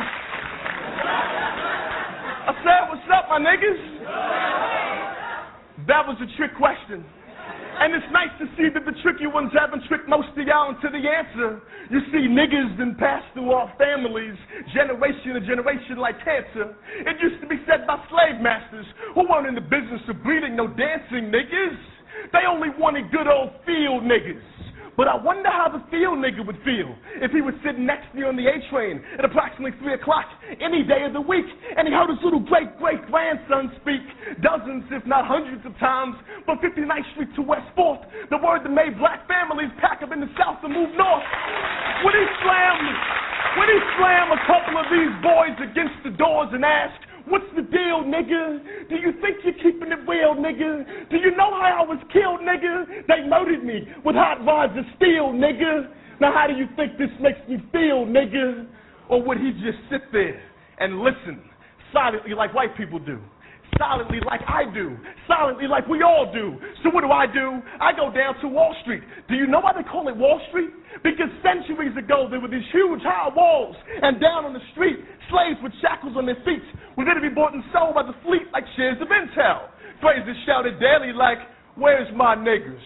I said, what's up, my niggas? That was a trick question. And it's nice to see that the tricky ones haven't tricked most of y'all into the answer. You see, niggas been passed through our families, generation to generation like cancer. It used to be said by slave masters who weren't in the business of breeding no dancing niggas. They only wanted good old field niggas. But I wonder how the field nigga would feel if he was sitting next to me on the A-train at approximately three o'clock any day of the week, and he heard his little great-great-grandson speak dozens, if not hundreds of times from fifty-ninth Street to West fourth, the word that made black families pack up in the South and move north. Would he slam, would he slam a couple of these boys against the doors and ask, what's the deal, nigga? Do you think you're keeping it real, nigga? Do you know how I was killed, nigga? They murdered me with hot rods of steel, nigga. Now how do you think this makes me feel, nigga? Or would he just sit there and listen silently like white people do? Silently like I do, silently like we all do. So what do I do? I go down to Wall Street. Do you know why they call it Wall Street? Because centuries ago there were these huge high walls, and down on the street, slaves with shackles on their feet were there to be bought and sold by the fleet like shares of intel. Phrases shouted daily like, where's my niggers?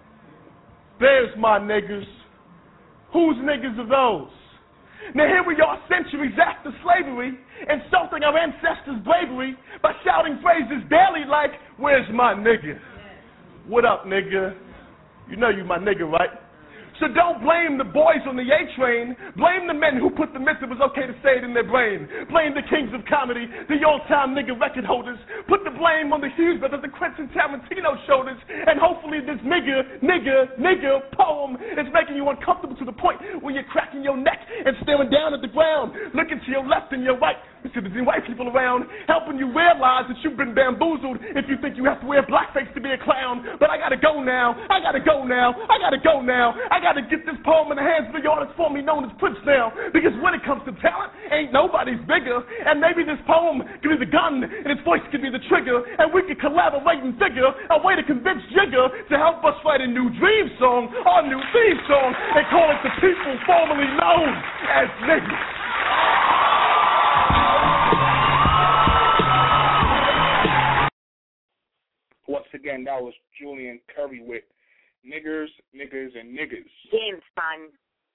There's my niggers. Whose niggers are those? Now here we are centuries after slavery, insulting our ancestors' bravery by shouting phrases daily like, where's my nigga? What up, nigga? You know you my nigga, right? So don't blame the boys on the A-train. Blame the men who put the myth it was okay to say it in their brain. Blame the kings of comedy, the old-time nigga record holders. Put the blame on the Hughes brothers, the Quentin Tarantino shoulders. And hopefully this nigga, nigga, nigga poem is making you uncomfortable to the point where you're cracking your neck and staring down at the ground, looking to your left and your right. Because there's white people around helping you realize that you've been bamboozled if you think you have to wear blackface to be a clown. But I gotta go now. I gotta go now. I gotta go now. I gotta get this poem in the hands of the artist formerly known as Prince now. Because when it comes to talent, ain't nobody's bigger. And maybe this poem could be the gun and its voice could be the trigger. And we could collaborate and figure a way to convince Jigger to help us write a new dream song, our new theme song, and call it The People Formerly Known as Niggas. Once again, that was Julian Curry with Niggers, Niggers, and Niggers. Again, son.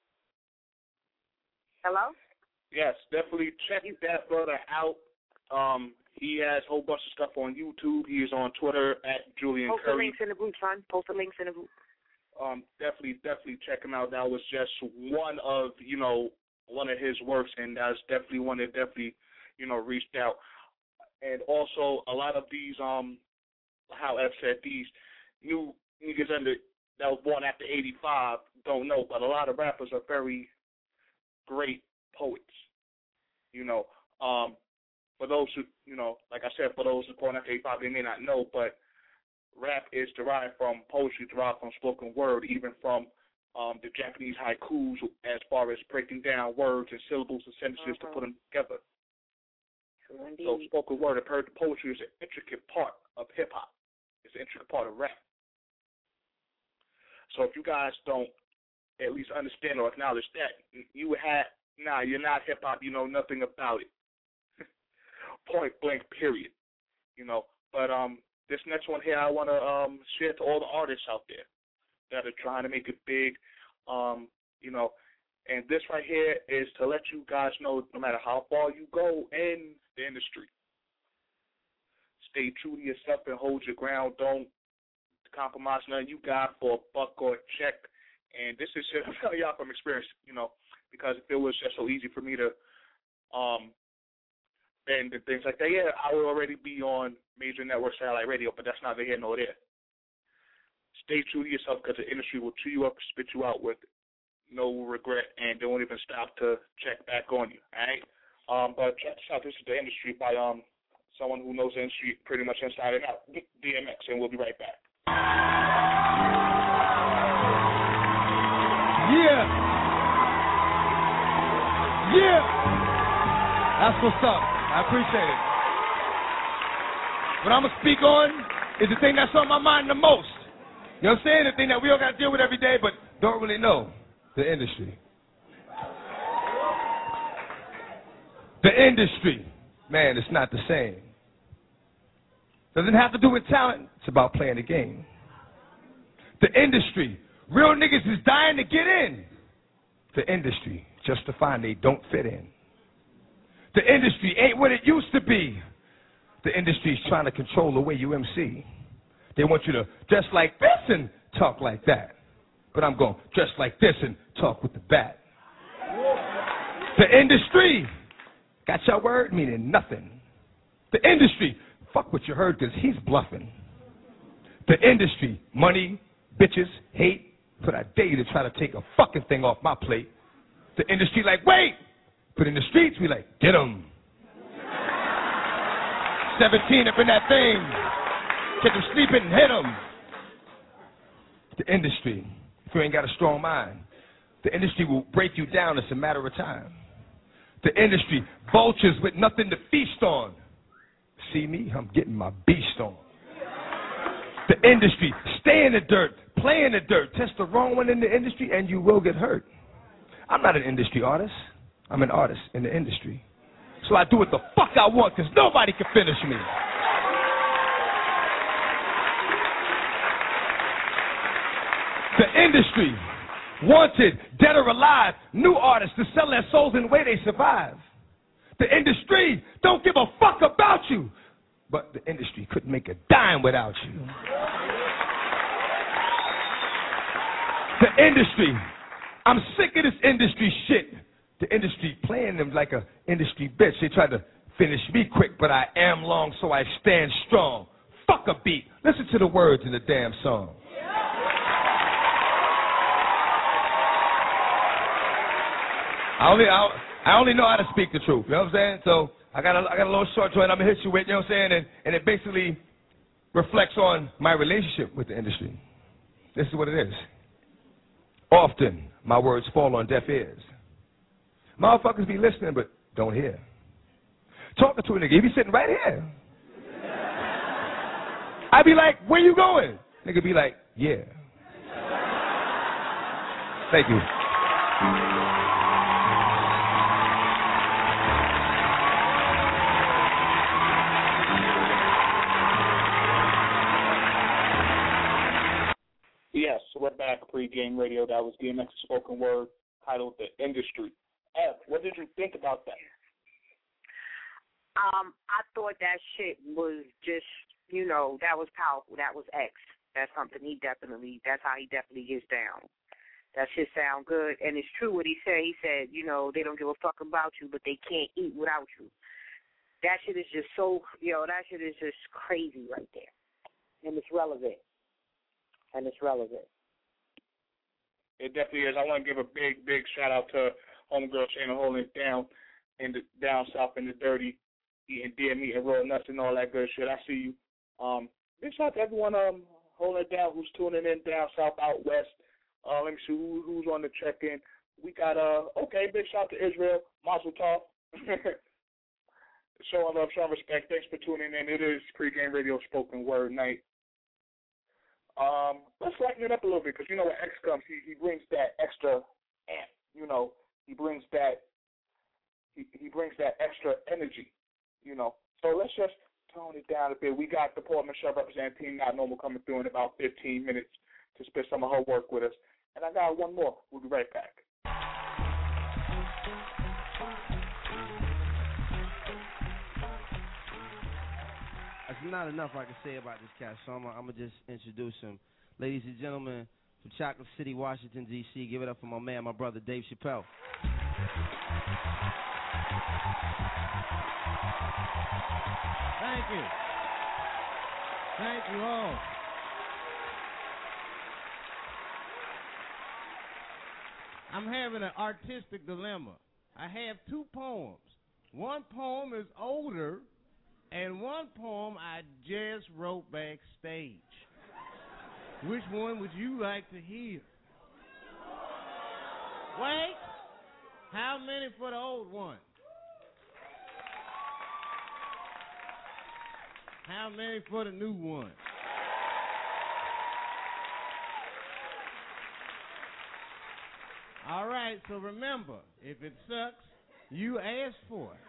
Hello? Yes, definitely check that brother out. Um, he has a whole bunch of stuff on YouTube. He is on Twitter at Julian Post Curry. the links in the group, son. Post the links in the group. Um, definitely, definitely check him out. That was just one of, you know, one of his works, and that's definitely one that definitely, you know, reached out. And also, a lot of these, um, how F said, these new niggas under that was born after eighty-five don't know, but a lot of rappers are very great poets. You know, um, for those who, you know, like I said, for those who are born after eighty-five, they may not know, but rap is derived from poetry, derived from spoken word, even from um, the Japanese haikus, as far as breaking down words and syllables and sentences uh-huh. to put them together. Indeed. So spoken word, I've heard poetry is an intricate part of hip-hop. It's an intricate part of rap. So if you guys don't at least understand or acknowledge that, you have, nah, you're not hip-hop, you know nothing about it. Point blank, period. You know, but um, this next one here I want to um, share to all the artists out there that are trying to make it big, um, you know, and this right here is to let you guys know no matter how far you go in the industry, stay true to yourself and hold your ground. Don't compromise nothing you got for a buck or a check. And this is shit I'm telling y'all from experience, you know, because if it was just so easy for me to um and things like that, yeah, I would already be on major network satellite radio, but that's neither here nor there. Stay true to yourself because the industry will chew you up, spit you out with no regret, and they won't even stop to check back on you, all right? Um, but check this out. This is The Industry by um someone who knows the industry pretty much inside and out, D M X, and we'll be right back. Yeah. Yeah. That's what's up. I appreciate it. What I'm going to speak on is the thing that's on my mind the most. You know what I'm saying? The thing that we all got to deal with every day, but don't really know. The industry. The industry. Man, it's not the same. Doesn't have to do with talent. It's about playing the game. The industry. Real niggas is dying to get in. The industry, just to find they don't fit in. The industry ain't what it used to be. The industry's trying to control the way you M C. They want you to dress like this and talk like that. But I'm going to dress like this and talk with the bat. The industry got your word meaning nothing. The industry, fuck what you heard because he's bluffing. The industry, money, bitches, hate, but I dare you to try to take a fucking thing off my plate. The industry like, wait! But in the streets, we like, get 'em. seventeen up in that thing. Get them sleeping and hit 'em. The industry, if you ain't got a strong mind, the industry will break you down. It's a matter of time. The industry, vultures with nothing to feast on. See me? I'm getting my beast on. The industry, stay in the dirt, play in the dirt. Test the wrong one in the industry and you will get hurt. I'm not an industry artist. I'm an artist in the industry. So I do what the fuck I want because nobody can finish me. The industry, wanted, dead or alive, new artists to sell their souls in the way they survive. The industry don't give a fuck about you, but the industry couldn't make a dime without you. The industry, I'm sick of this industry shit. The industry playing them like a industry bitch. They tried to finish me quick, but I am long, so I stand strong. Fuck a beat. Listen to the words in the damn song. I only I, I only know how to speak the truth. You know what I'm saying? So I got a I got a little short joint I'm gonna hit you with. You know what I'm saying? And and it basically reflects on my relationship with the industry. This is what it is. Often my words fall on deaf ears. Motherfuckers be listening but don't hear. Talking to a nigga, he be sitting right here. I be like, where you going? Nigga be like, yeah. Thank you. Yes, we're back. Pre-game radio. That was D M X's spoken word titled "The Industry." F, what did you think about that? Um, I thought that shit was just, you know, that was powerful. That was X. That's something he definitely, that's how he definitely gets down. That shit sound good. And it's true what he said. He said, you know, they don't give a fuck about you, but they can't eat without you. That shit is just so, you know, that shit is just crazy right there. And it's relevant. And it's relevant. It definitely is. I want to give a big, big shout out to homegirl Shayna holding it down in the down south in the dirty, eating deer meat and raw nuts and all that good shit. I see you. Um, big shout out to everyone um holding it down who's tuning in down south, out west. Uh, let me see who, who's on the check-in. We got uh okay. Big shout out to Israel, Mazel Tov. Showing love, showing respect. Thanks for tuning in. It is Pre-Game Radio Spoken Word Night. Um, let's lighten it up a little bit because you know when X comes, he he brings that extra amp. You know, he brings that he he brings that extra energy. You know, so let's just tone it down a bit. We got the Paul Michelle representing Team Not Normal coming through in about fifteen minutes to spit some of her work with us, and I got one more. We'll be right back. There's not enough I can say about this cat, so I'm going to just introduce him. Ladies and gentlemen, from Chocolate City, Washington, D C, give it up for my man, my brother, Dave Chappelle. Thank you. Thank you all. I'm having an artistic dilemma. I have two poems. One poem is older, and one poem I just wrote backstage. Which one would you like to hear? Wait. How many for the old one? How many for the new one? All right, so remember, if it sucks, you ask for it.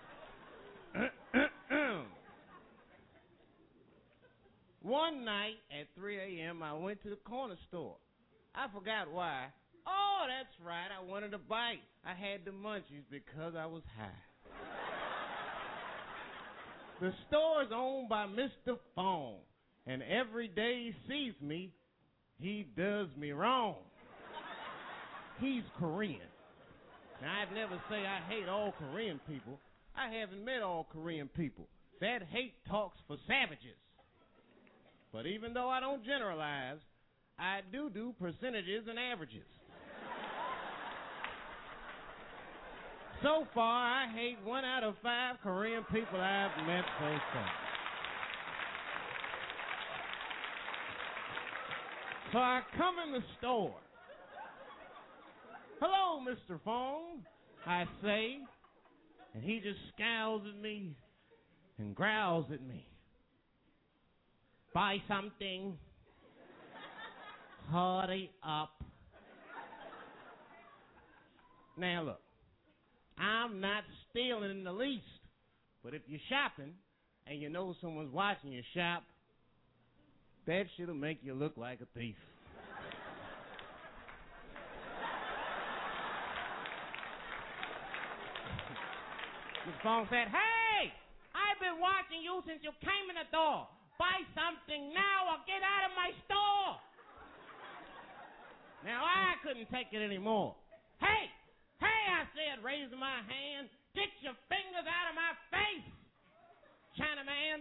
One night at three a.m., I went to the corner store. I forgot why. Oh, that's right. I wanted a bite. I had the munchies because I was high. The store is owned by Mister Fong, and every day he sees me, he does me wrong. He's Korean. Now, I'd never say I hate all Korean people. I haven't met all Korean people. That hate talks for savages. But even though I don't generalize, I do do percentages and averages. So far, I hate one out of five Korean people I've met so far. So I come in the store. Hello, Mister Fong, I say, and he just scowls at me and growls at me. Buy something. Hurry up. Now look, I'm not stealing in the least, but if you're shopping and you know someone's watching you shop, that shit'll make you look like a thief. Mister Fong said, hey, I've been watching you since you came in the door. Buy something now or get out of my store. Now, I couldn't take it anymore. Hey, hey, I said, raising my hand, get your fingers out of my face, Chinaman.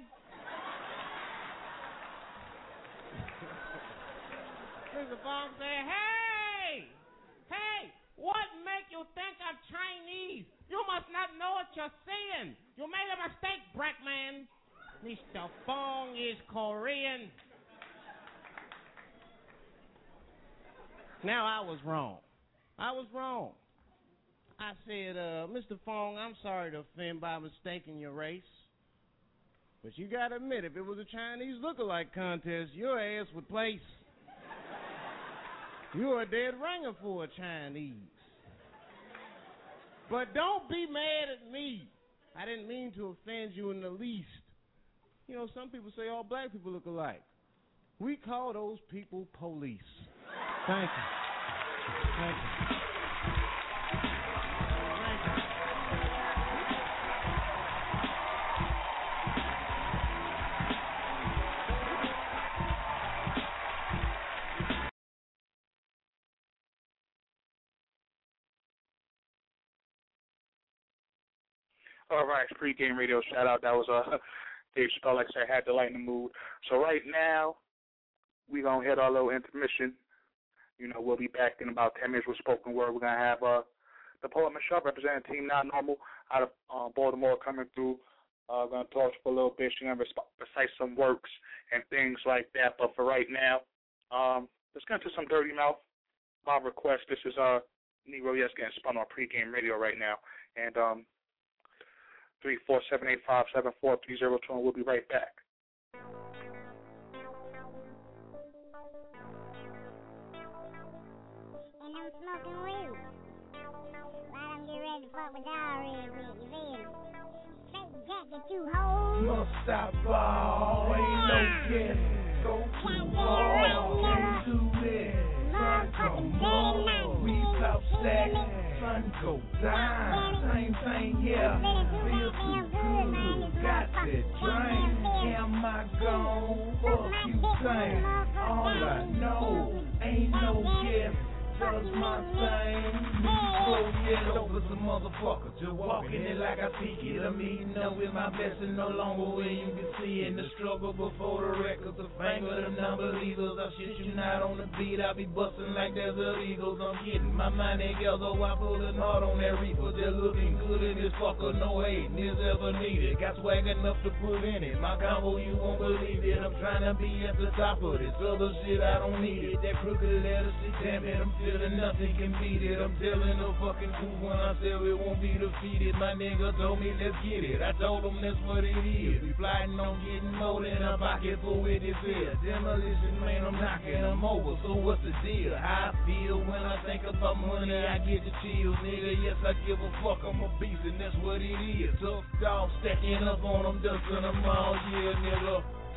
Mister Fong said, hey, hey, what make you think I'm Chinese? You must not know what you're saying. You made a mistake, Brackman. Mister Fong is Korean. Now, I was wrong. I was wrong. I said, uh, Mister Fong, I'm sorry to offend by mistaking your race. But you got to admit, if it was a Chinese look-alike contest, your ass would place. You're a dead ringer for a Chinese. But don't be mad at me. I didn't mean to offend you in the least. You know, some people say all black people look alike. We call those people police. Thank you. Thank you. Thank you. All right, pregame radio shout out. That was uh, Dave Chappelle. Like I said, had to lighten the mood. So right now, we're going to hit our little intermission. You know, we'll be back in about ten minutes with spoken word. We're going to have uh, the poet Michelle representing Team Not Normal out of uh, Baltimore coming through. Uh, going to talk for a little bit. She's going to recite some works and things like that. But for right now, um, let's get into some Dirty Mouth. My request, this is uh, Negro Yes getting spun on pregame radio right now. And um, three four seven eight five seven four three zero two, and we'll be right back. And I'm smoking weed while I'm getting ready to fuck with Diary with you, feel me? Fake jacket, you hoes. Mustafa, ain't no guess. Go too hard into it. Sun come up, we talk sex. Sun go down, same thing, yeah. Feel too good, got that drink. Am I gone? Fuck you, thing. All I know, ain't no guess. Does my thing. Go get over some motherfucker. Just walking it like I speak it. I'm eating up with my best and no longer where you can see in the struggle before the records. The fame of the non-believers. I shit you not on the beat. I be busting like there's illegals. I'm getting my mind together. I pulling hard on that reaper. Just looking good in this fucker. No hating is ever needed. Got swag enough to put in it. My combo, you won't believe it. I'm trying to be at the top of this other shit. I don't need it. That crooked letter shit, damn it. I'm feeling nothing can beat it. I'm telling the fucking truth when I say it won't be defeated. My nigga told me let's get it. I told him that's what it is. We plotting on getting more than a pocket for with this is. Demolition, man, I'm knocking them over. So what's the deal? How I feel when I think about money, I get the chills, nigga. Yes, I give a fuck. I'm a beast, and that's what it is. Tough dog stacking up on them, dusting them all, yeah, nigga.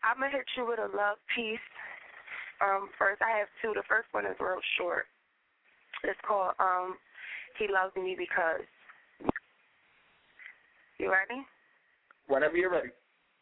I'm going to hit you with a love piece. Um, first, I have two. The first one is real short. It's called um, He Loves Me Because. You ready? Whenever you're ready.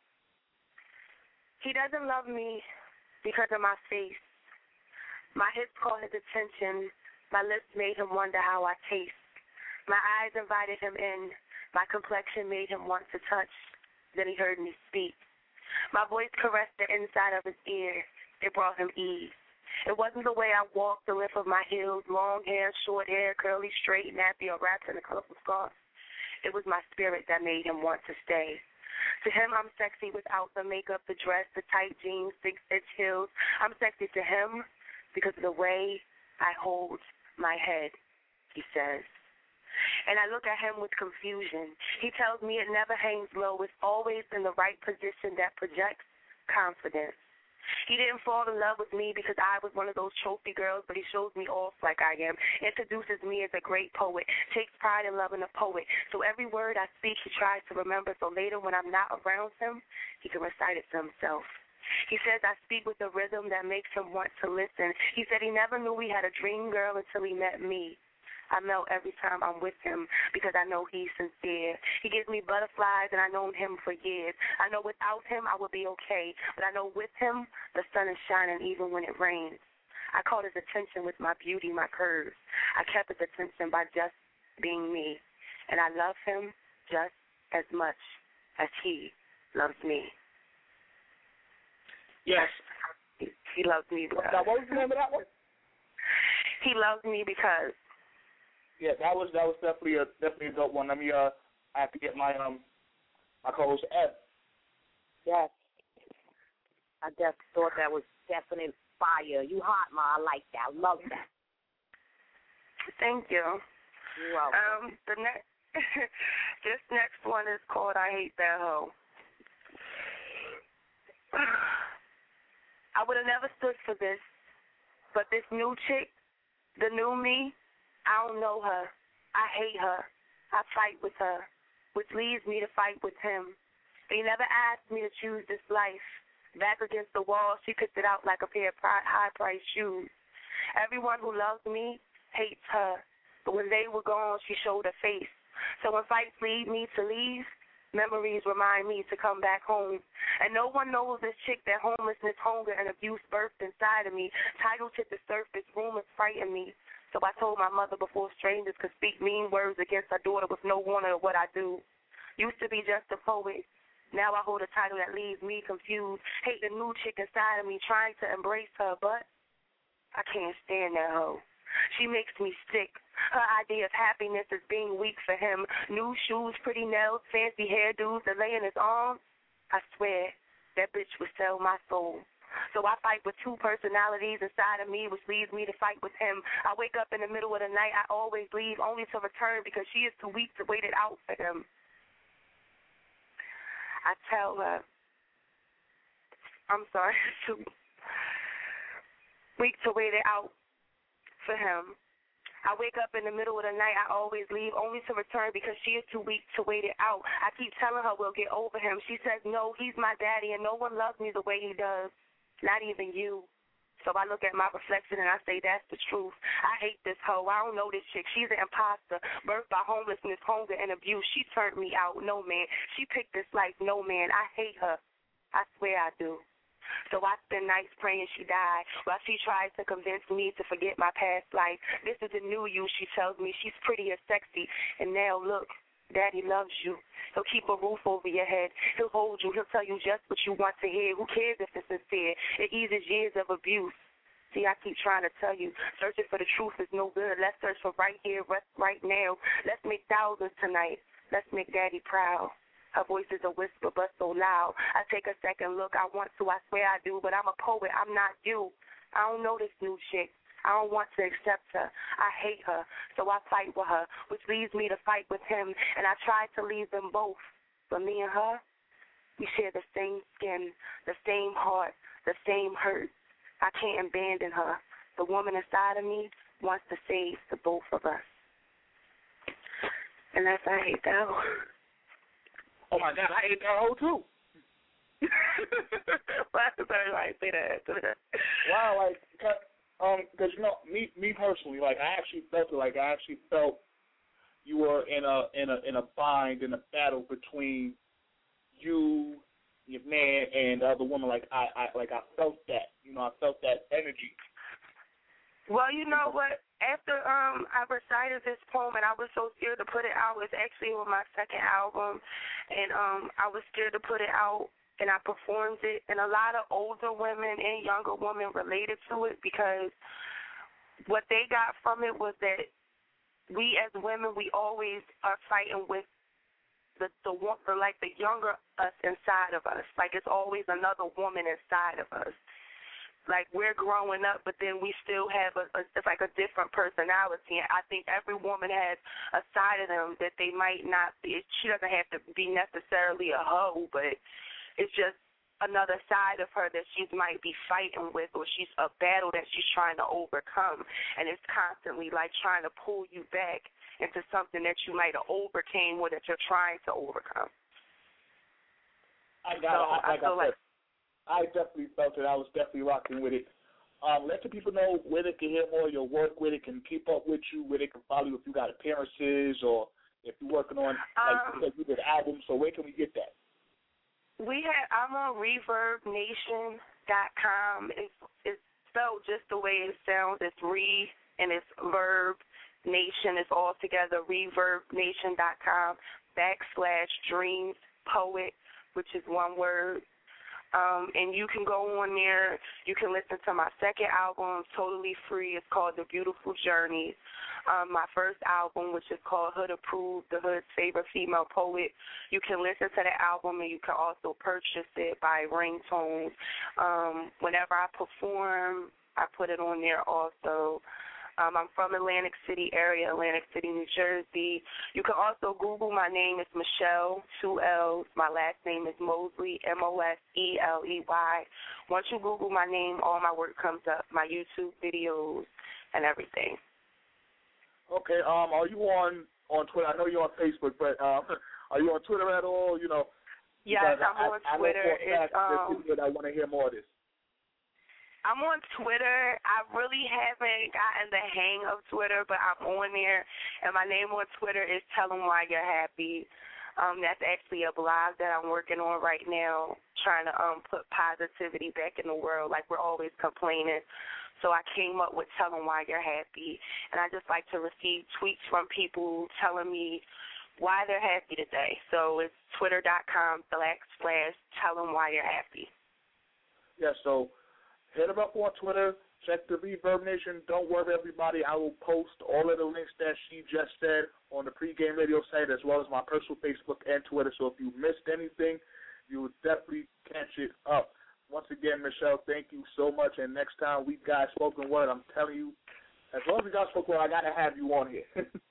He doesn't love me because of my face. My hips caught his attention. My lips made him wonder how I taste. My eyes invited him in. My complexion made him want to touch. Then he heard me speak. My voice caressed the inside of his ear. It brought him ease. It wasn't the way I walked, the lift of my heels, long hair, short hair, curly, straight, nappy, or wrapped in a colorful scarf. It was my spirit that made him want to stay. To him, I'm sexy without the makeup, the dress, the tight jeans, six-inch heels. I'm sexy to him because of the way I hold my head, he says. And I look at him with confusion. He tells me it never hangs low. It's always in the right position that projects confidence. He didn't fall in love with me because I was one of those trophy girls, but he shows me off like I am, introduces me as a great poet, takes pride in loving a poet. So every word I speak, he tries to remember, so later when I'm not around him, he can recite it to himself. He says I speak with a rhythm that makes him want to listen. He said he never knew he had a dream girl until he met me. I melt every time I'm with him because I know he's sincere. He gives me butterflies, and I've known him for years. I know without him I would be okay, but I know with him the sun is shining even when it rains. I caught his attention with my beauty, my curves. I kept his attention by just being me, and I love him just as much as he loves me. Yes. He, he loves me because. Now, what was the name of that one? He loves me because. Yeah, that was that was definitely a definitely a dope one. Let me uh, I have to get my um, my co-host Ed. Yes, I just thought that was definite fire. You hot, ma. I like that. I love that. Thank you. You're welcome. Um, the next this next one is called I Hate That Hoe. I would have never stood for this, but this new chick, the new me. I don't know her. I hate her. I fight with her, which leads me to fight with him. He never asked me to choose this life. Back against the wall, she picked it out like a pair of high-priced shoes. Everyone who loves me hates her, but when they were gone, she showed her face. So when fights lead me to leave, memories remind me to come back home. And no one knows this chick that homelessness, hunger, and abuse birthed inside of me. Titles hit the surface, rumors frighten me. So I told my mother before strangers could speak mean words against her daughter with no warning of what I do. Used to be just a poet. Now I hold a title that leaves me confused. Hate the new chick inside of me, trying to embrace her, but I can't stand that hoe. She makes me sick. Her idea of happiness is being weak for him. New shoes, pretty nails, fancy hairdos that lay in his arms. I swear, that bitch would sell my soul. So I fight with two personalities inside of me, which leads me to fight with him. I wake up in the middle of the night. I always leave only to return because she is too weak to wait it out for him. I tell her, I'm sorry, too weak to wait it out for him. I wake up in the middle of the night. I always leave only to return because she is too weak to wait it out. I keep telling her we'll get over him. She says, no, he's my daddy, and no one loves me the way he does. Not even you. So I look at my reflection and I say, that's the truth. I hate this hoe. I don't know this chick. She's an imposter, birthed by homelessness, hunger, and abuse. She turned me out. No, man. She picked this life. No, man. I hate her. I swear I do. So I spend nights praying she died while she tries to convince me to forget my past life. This is the new you, she tells me. She's pretty and sexy. And now, look. Daddy loves you. He'll keep a roof over your head. He'll hold you. He'll tell you just what you want to hear. Who cares if it's sincere? It eases years of abuse. See, I keep trying to tell you, searching for the truth is no good. Let's search for right here, right now. Let's make thousands tonight. Let's make Daddy proud. Her voice is a whisper, but so loud. I take a second look. I want to. I swear I do, but I'm a poet. I'm not you. I don't know this new chick. I don't want to accept her. I hate her, so I fight with her, which leads me to fight with him, and I try to leave them both. But me and her, we share the same skin, the same heart, the same hurt. I can't abandon her. The woman inside of me wants to save the both of us. And that's I hate that hoe. Oh, my God, I hate that hoe, too. Why does everybody say that? Wow, like, cause, um, because you know, me, me personally, like, I actually felt it. Like, I actually felt you were in a, in a, in a bind, in a battle between you, your man, and the other woman. Like, I, I, like, I felt that. You know, I felt that energy. Well, you know what? After um I recited this poem and I was so scared to put it out, it's actually on my second album, and um I was scared to put it out, and I performed it, and a lot of older women and younger women related to it because what they got from it was that we as women, we always are fighting with the the, the like the younger us inside of us. Like it's always another woman inside of us. Like we're growing up, but then we still have a, a it's like a different personality. And I think every woman has a side of them that they might not be. She doesn't have to be necessarily a hoe, but it's just another side of her that she might be fighting with, or she's a battle that she's trying to overcome. And it's constantly like trying to pull you back into something that you might have overcame or that you're trying to overcome. I got so it. I, I like feel I like. I definitely felt it. I was definitely rocking with it. Um, let the people know where they can hear more of your work, where they can keep up with you, where they can follow you if you got appearances or if you're working on Um, like you did albums. So where can we get that? We have. I'm on reverb nation dot com. It's it's spelled just the way it sounds. It's re and it's verb nation. It's all together. reverb nation dot com backslash dreams poet, which is one word. Um, and you can go on there. You can listen to my second album, totally free. It's called The Beautiful Journeys. Um, my first album, which is called Hood Approved, the Hood's Favorite Female Poet. You can listen to the album, and you can also purchase it by ringtones. Um, whenever I perform, I put it on there also. Um, I'm from Atlantic City area, Atlantic City, New Jersey. You can also Google my name. It's Michelle, two L's. My last name is Mosley, M O S E L E Y. Once you Google my name, all my work comes up, my YouTube videos and everything. Okay. Um, are you on on Twitter? I know you're on Facebook, but um, are you on Twitter at all? You know. Yes, I'm on I, Twitter. I know for a fact it's, um, there's people that want to hear more of this. I'm on Twitter. I really haven't gotten the hang of Twitter, but I'm on there, and my name on Twitter is Tell 'em Why You're Happy. Um, that's actually a blog that I'm working on right now, trying to um put positivity back in the world. Like we're always complaining, so I came up with Tell 'em Why You're Happy, and I just like to receive tweets from people telling me why they're happy today. So it's twitter dot com backslash Tell 'em Why You're Happy. Yeah. So. Hit them up on Twitter. Check the Reverb Nation. Don't worry, everybody. I will post all of the links that she just said on the pregame radio site as well as my personal Facebook and Twitter. So if you missed anything, you will definitely catch it up. Once again, Michelle, thank you so much. And next time we got spoken word, I'm telling you, as long as we got spoken word, I got to have you on here.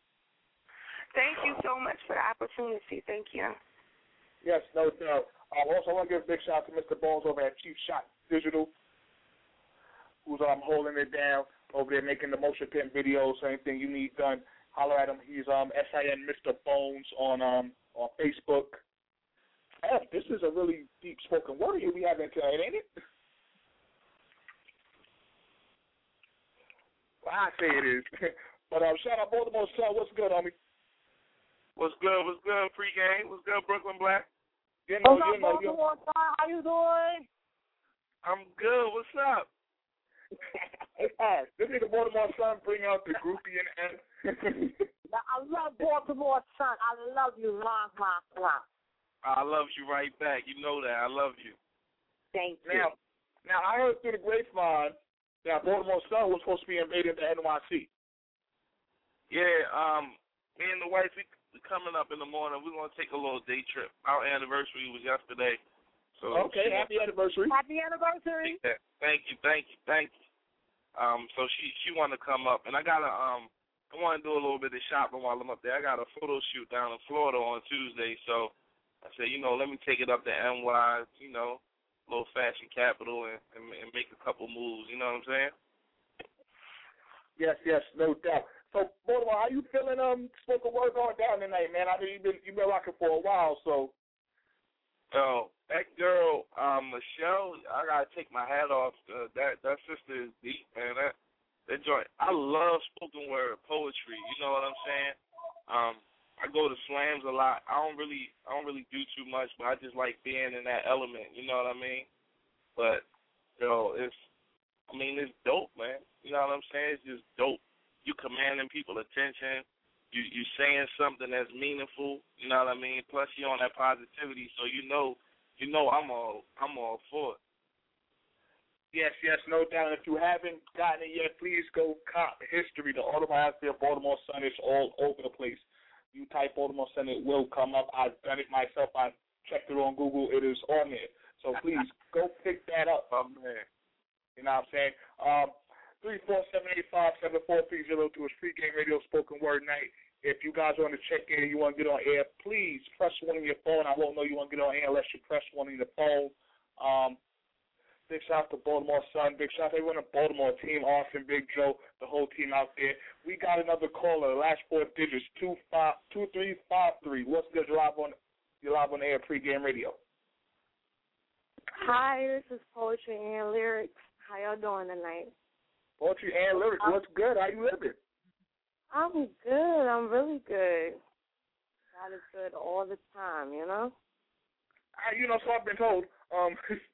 Thank you so much for the opportunity. Thank you. Yes, no doubt. Um, also, I want to give a big shout out to Mister Bones over at Chief Shot Digital, who's um, holding it down over there, making the motion pin videos, anything you need done, holler at him. He's um, S I N Mister Bones on um on Facebook. Hey, this is a really deep spoken word here we have tonight, ain't it? Well, I say it is. But um, shout out Baltimore Sun. What's good, homie? What's good? What's good? Pregame. What's good, Brooklyn Black? You know, What's up, you know, you Baltimore Sun? How you doing? I'm good. What's up? Hey, this nigga Baltimore Sun bring out the groupie and and I love Baltimore Sun. I love you, long, long, long. I love you right back. You know that. I love you. Thank you. Now, now I heard through the grapevine that Baltimore Sun was supposed to be invading the N Y C. Yeah, um, me and the wife, we we coming up in the morning. We're going to take a little day trip. Our anniversary was yesterday. So okay, happy anniversary. Happy anniversary. Yeah, thank you, thank you, thank you. Um, so she she wanted to come up, and I got to um I want to do a little bit of shopping while I'm up there. I got a photo shoot down in Florida on Tuesday, so I said, you know, let me take it up to N Y, you know, little fashion capital, and, and and make a couple moves. You know what I'm saying? Yes, yes, no doubt. So, Baltimore, how you feeling? Um, spoken word going down tonight, man. I know you've been you've been rocking for a while, so. Oh, that girl, um, Michelle, I gotta take my hat off. Uh, that that sister is deep, man. That that joint. I love spoken word poetry. You know what I'm saying? Um, I go to slams a lot. I don't really, I don't really do too much, but I just like being in that element. You know what I mean? But yo, it's, I mean, it's dope, man. You know what I'm saying? It's just dope. You commanding people attention. You you saying something that's meaningful. You know what I mean? Plus you on that positivity, so you know. You know I'm all I'm all for it. Yes, yes, no doubt. If you haven't gotten it yet, please go cop History, the autobiography of Baltimore Sun. It's all over the place. You type Baltimore Sun, it will come up. I've done it myself. I checked it on Google. It is on there. So please go pick that up. Oh, man. You know what I'm saying? Um, three four seven eight five seven four three zero two is Pregame Radio Spoken Word Night. If you guys want to check in and you want to get on air, please press one on your phone. I won't know you want to get on air unless you press one on your phone. Um, big shout out to Baltimore Sun. Big shout out to everyone in Baltimore, Team Austin, Big Joe, the whole team out there. We got another caller. The last four digits, two five two three five three. What's good? You're live on, you're live on the air, Pregame Radio. Hi, this is Poetry and Lyrics. How y'all doing tonight? Poetry and Lyrics. What's good? How you living? I'm good. I'm really good. God is good all the time, you know? Uh, you know, so I've been told. Um,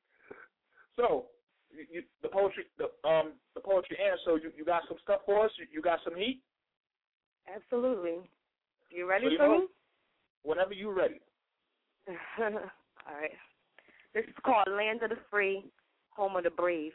so, you, the poetry, the um, the poetry, and so you, you got some stuff for us. You, you got some heat. Absolutely. You ready so, you for know, me? Whenever you're ready. All right. This is called Land of the Free, Home of the Brave.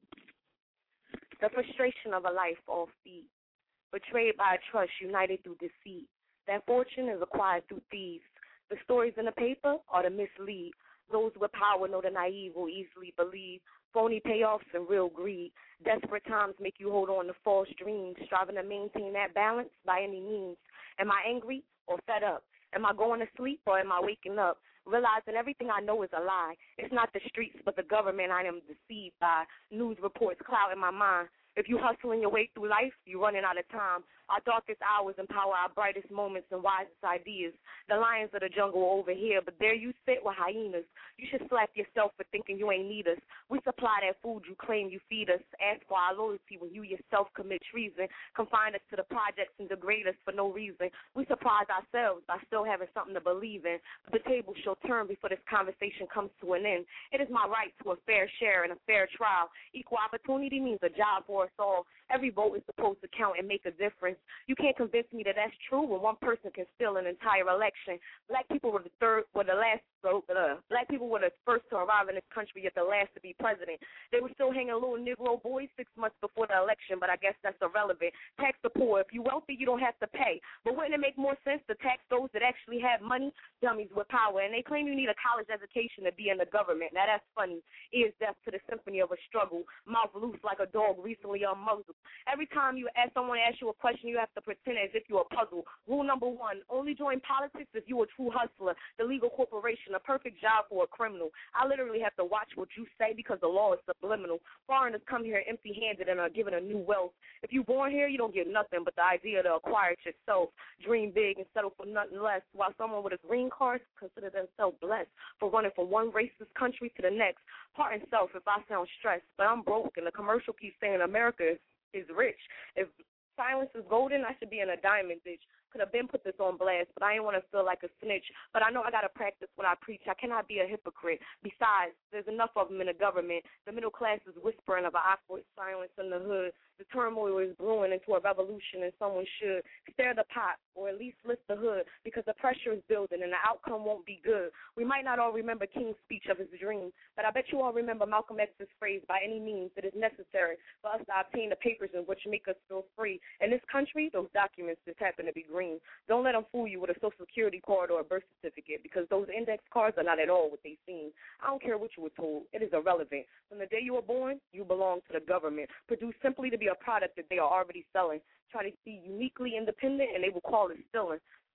The frustration of a life off beat. Betrayed by a trust, united through deceit. That fortune is acquired through thieves. The stories in the paper are to mislead. Those with power know the naive will easily believe. Phony payoffs and real greed. Desperate times make you hold on to false dreams, striving to maintain that balance by any means. Am I angry or fed up? Am I going to sleep or am I waking up? Realizing everything I know is a lie. It's not the streets but the government I am deceived by. News reports clouding my mind. If you hustling your way through life, you're running out of time. Our darkest hours empower our brightest moments and wisest ideas. The lions of the jungle are over here, but there you sit with hyenas. You should slap yourself for thinking you ain't need us. We supply that food you claim you feed us. Ask for our loyalty when you yourself commit treason. Confine us to the projects and degrade us for no reason. We surprise ourselves by still having something to believe in. The table shall turn before this conversation comes to an end. It is my right to a fair share and a fair trial. Equal opportunity means a job for us all. Every vote is supposed to count and make a difference. You can't convince me that that's true when one person can steal an entire election. Black people were the third, were the last, uh, black people were the first to arrive in this country, yet the last to be president. They were still hanging little Negro boys six months before the election, but I guess that's irrelevant. Tax the poor. If you're wealthy, you don't have to pay. But wouldn't it make more sense to tax those that actually have money? Dummies with power. And they claim you need a college education to be in the government. Now that's funny. Ears deaf to the symphony of a struggle. Mouth loose like a dog recently unmuzzled. Every time you ask someone to ask you a question, you have to pretend as if you're a puzzle. Rule number one, only join politics if you're a true hustler. The legal corporation, a perfect job for a criminal. I literally have to watch what you say because the law is subliminal. Foreigners come here empty-handed and are given a new wealth. If you're born here, you don't get nothing but the idea to acquire it yourself. Dream big and settle for nothing less, while someone with a green card consider themselves blessed for running from one racist country to the next. Pardon self if I sound stressed, but I'm broke, and the commercial keeps saying America is, is rich. If silence is golden, I should be in a diamond ditch. Could have been put this on blast, but I didn't want to feel like a snitch. But I know I got to practice what I preach. I cannot be a hypocrite. Besides, there's enough of them in the government. The middle class is whispering of an awkward silence in the hood. The turmoil is brewing into a revolution, and someone should stir the pot or at least lift the hood because the pressure is building and the outcome won't be good. We might not all remember King's speech of his dreams, but I bet you all remember Malcolm X's phrase, by any means it is necessary for us to obtain the papers in which make us feel free. In this country, those documents just happen to be green. Don't let them fool you with a social security card or a birth certificate because those index cards are not at all what they seem. I don't care what you were told. It is irrelevant. From the day you were born, you belong to the government, produced simply to be a product that they are already selling. Try to be uniquely independent, and they will call it stealing.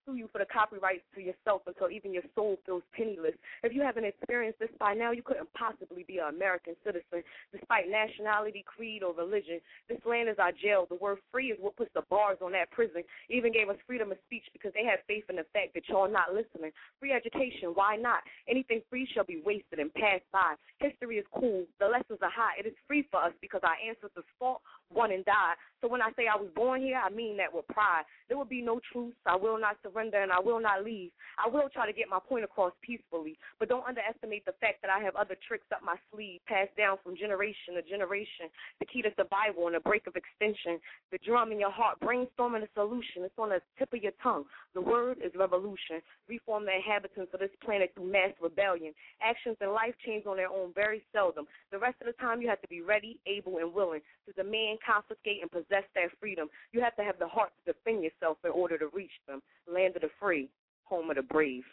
sue you for the copyrights to yourself until even your soul feels penniless. If you haven't experienced this by now, you couldn't possibly be an American citizen, despite nationality, creed, or religion. This land is our jail. The word free is what puts the bars on that prison. It even gave us freedom of speech because they had faith in the fact that y'all not listening. Free education, why not? Anything free shall be wasted and passed by. History is cool. The lessons are high. It is free for us because our ancestors fought, won, and died. So when I say I was born here, I mean that with pride. There will be no truce. I will not surrender, and I will not leave. I will try to get my point across peacefully, but don't underestimate the fact that I have other tricks up my sleeve, passed down from generation to generation. The key to survival and a break of extension. The drum in your heart, brainstorming a solution. It's on the tip of your tongue. The word is revolution. Reform the inhabitants of this planet through mass rebellion. Actions in life change on their own very seldom. The rest of the time, you have to be ready, able, and willing to demand, confiscate, and possess that freedom. You have to have the heart to defend yourself in order to reach them. Land of the free, home of the brave.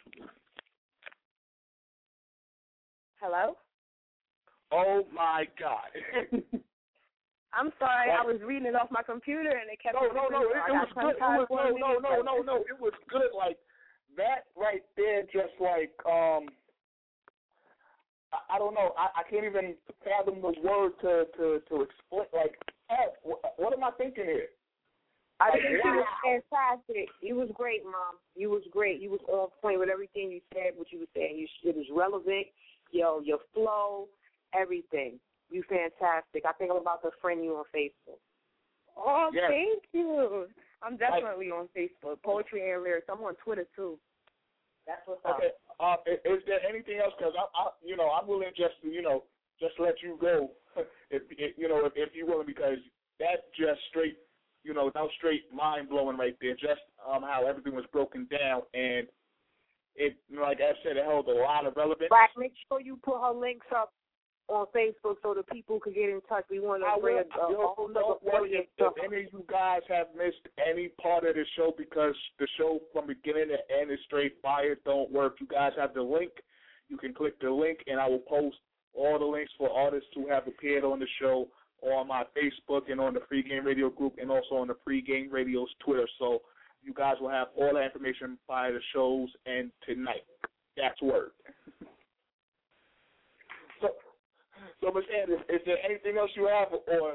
Hello? Oh, my God. I'm sorry, I was reading it off my computer and it kept. No, no, no, it, it was good. It was, no, no, no, no, no, it was good. Like that right there, just like um, I, I don't know, I, I can't even fathom the word to to to explain. Like, Ed, what, what am I thinking here? I Like, think wow. you was fantastic. You was great, Mom. You was great. You was on point with everything you said. What you were saying, you it was relevant. Yo, your flow, everything. You fantastic. I think I'm about to friend you on Facebook. Oh, Yes. thank you. I'm definitely on Facebook, Poetry and Lyrics. I'm on Twitter too. That's what's up. Okay. Uh, is, is there anything else? Because I, I, you know, I'm willing just to, you know, just let you go, if, if you know, if, if you're willing, because that just straight, you know, that was straight mind blowing right there. Just um, how everything was broken down, and it, like I said, it held a lot of relevance. Black, make sure you put her links up on Facebook so the people can get in touch. We want I to bring will, a, a yo, whole don't nother worry audience. if, if any of you guys have missed any part of the show, because the show from beginning to end is straight fire. Don't worry. If you guys have the link, you can click the link, and I will post all the links for artists who have appeared on the show on my Facebook and on the Free Game Radio group, and also on the Free Game Radio's Twitter. So you guys will have all that information by the shows and tonight. That's word. so, so Miz Ann, is, is there anything else you have, or?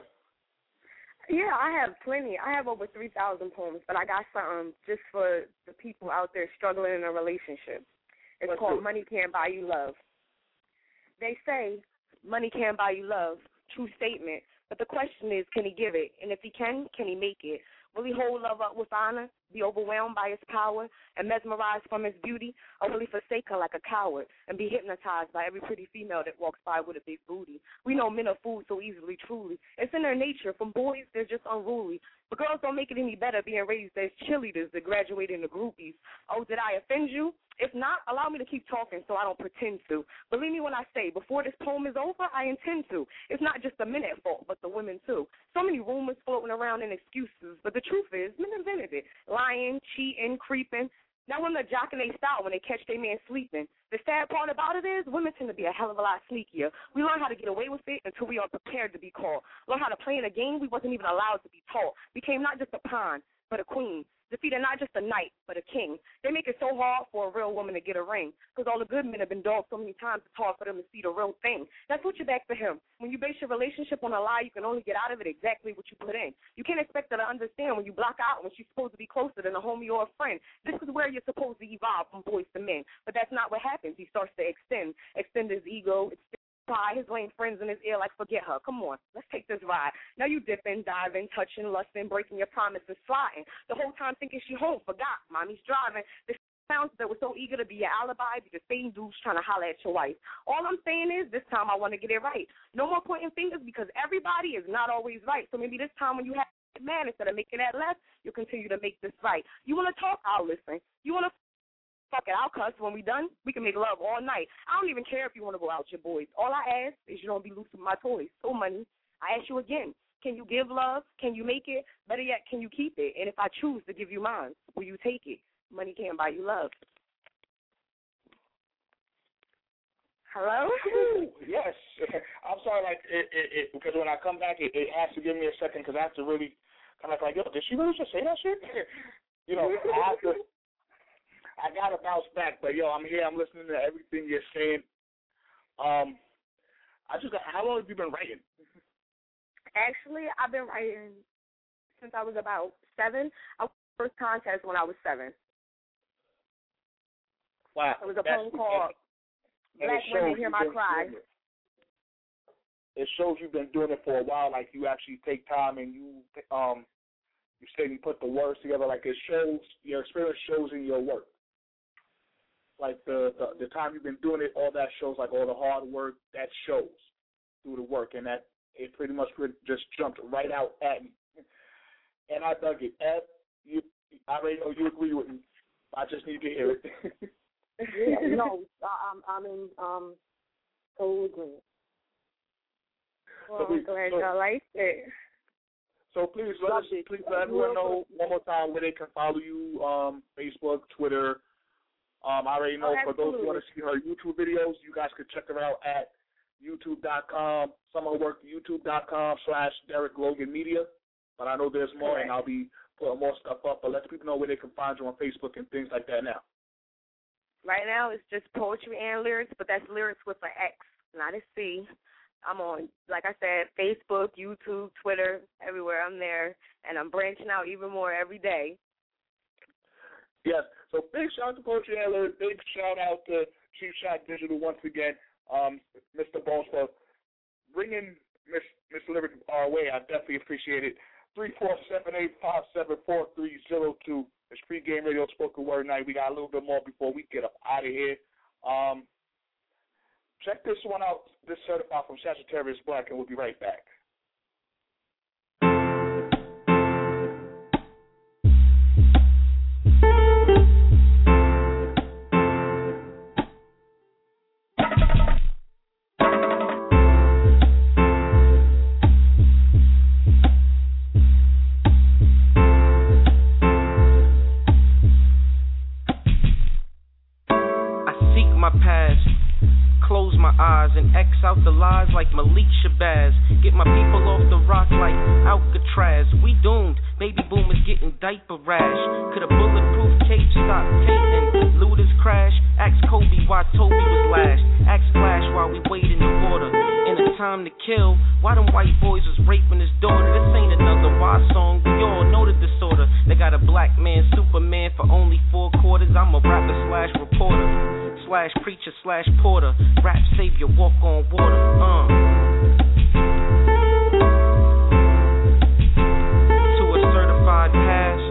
Yeah, I have plenty. I have over three thousand poems, but I got something just for the people out there struggling in a relationship. It's Let's called do it. Money Can't Buy You Love. They say money can't buy you love. True statement. But the question is, can he give it? And if he can, can he make it? Will he hold love up with honor, be overwhelmed by his power, and mesmerized from his beauty? Or will he forsake her like a coward and be hypnotized by every pretty female that walks by with a big booty? We know men are fooled so easily, truly. It's in their nature. From boys, they're just unruly. But girls don't make it any better being raised as cheerleaders that graduate into groupies. Oh, did I offend you? If not, allow me to keep talking so I don't pretend to. Believe me when I say, before this poem is over, I intend to. It's not just the men at fault, but the women too. So many rumors floating around and excuses, but the truth is, men invented it. Lying, cheating, creeping. Now women are jocking their style when they catch their man sleeping. The sad part about it is women tend to be a hell of a lot sneakier. We learn how to get away with it until we are prepared to be called. Learn how to play in a game we wasn't even allowed to be taught. Became not just a pawn, but a queen. Defeated not just a knight, but a king. They make it so hard for a real woman to get a ring, because all the good men have been dogged so many times it's hard for them to see the real thing. That's what you back to him. When you base your relationship on a lie, you can only get out of it exactly what you put in. You can't expect her to understand when you block out when she's supposed to be closer than a homie or a friend. This is where you're supposed to evolve from boys to men. But that's not what happens. He starts to extend, extend his ego, extend his lame friends in his ear like, forget her. Come on, let's take this ride. Now you dipping, diving, touching, lusting, breaking your promises, sliding. The whole time thinking she home, forgot, mommy's driving. This sounds that was so eager to be your alibi, be the same dudes trying to holler at your wife. All I'm saying is this time I want to get it right. No more pointing fingers because everybody is not always right. So maybe this time when you have man, instead of making that left, you'll continue to make this right. You want to talk, I'll listen. You want to fuck it, I'll cuss. When we done, we can make love all night. I don't even care if you want to go out with your boys. All I ask is you don't be loose with my toys. So money, I ask you again, can you give love? Can you make it? Better yet, can you keep it? And if I choose to give you mine, will you take it? Money can't buy you love. Hello? Yes. I'm sorry, like, it, it, it, because when I come back, it, it has to give me a second, because I have to really kind of like, yo, did she really just say that shit? You know, I have to. gotta bounce back, but yo, I'm here. I'm listening to everything you're saying. Um, I just got, how long have you been writing? Actually, I've been writing since I was about seven. I was first contest when I was seven. Wow. It was a poem called Black Women Hear My Cry. It shows you've been doing it for a while. Like you actually take time and you um you say you put the words together. Like it shows your experience shows in your work. Like the, the the time you've been doing it, all that shows. Like all the hard work that shows through the work, and that it pretty much just jumped right out at me. And I dug it. Ed, you, I already know you agree with me. I just need to hear it. Yeah, no, I'm I'm in um total agreement. Well, So I'm we- glad so- y'all liked it. So please let us, please let everyone know one more time where they can follow you, um, Facebook, Twitter. Um, I already know Oh, for those who absolutely. want to see her YouTube videos, you guys can check her out at youtube dot com. Some of her work, youtube dot com slash Derek Logan Media. But I know there's more, and I'll be putting more stuff up. But let people know where they can find you on Facebook and things like that now. Right now, it's just poetry and lyrics, but that's lyrics with an X, not a C. I'm on, like I said, Facebook, YouTube, Twitter, everywhere. I'm there, and I'm branching out even more every day. Yes. So big shout out to Poetry and Lyrics. Big shout out to Chief Shot Digital once again, um, Mister Bones, for bringing Miss Miss Lyric our way. I definitely appreciate it. Three four seven eight five seven four three zero two. It's pregame radio spoken word night. We got a little bit more before we get up out of here. Um, check this one out. This certified from Sagittarius Black, and we'll be right back. And X out the lies like Malik Shabazz. Get my people off the rock like Alcatraz. We doomed, baby boomers getting diaper rash. Could a bulletproof cape stop Peyton? Looters crash. Ask Kobe why Toby was lashed. Ask Flash while we wait in the water. In a time to kill, why them white boys was raping his daughter? This ain't another Y song, we all know the disorder. They got a black man, Superman for only four quarters. I'm a rapper slash reporter, slash preacher slash porter. Rap savior, walk on water, uh. To a certified past.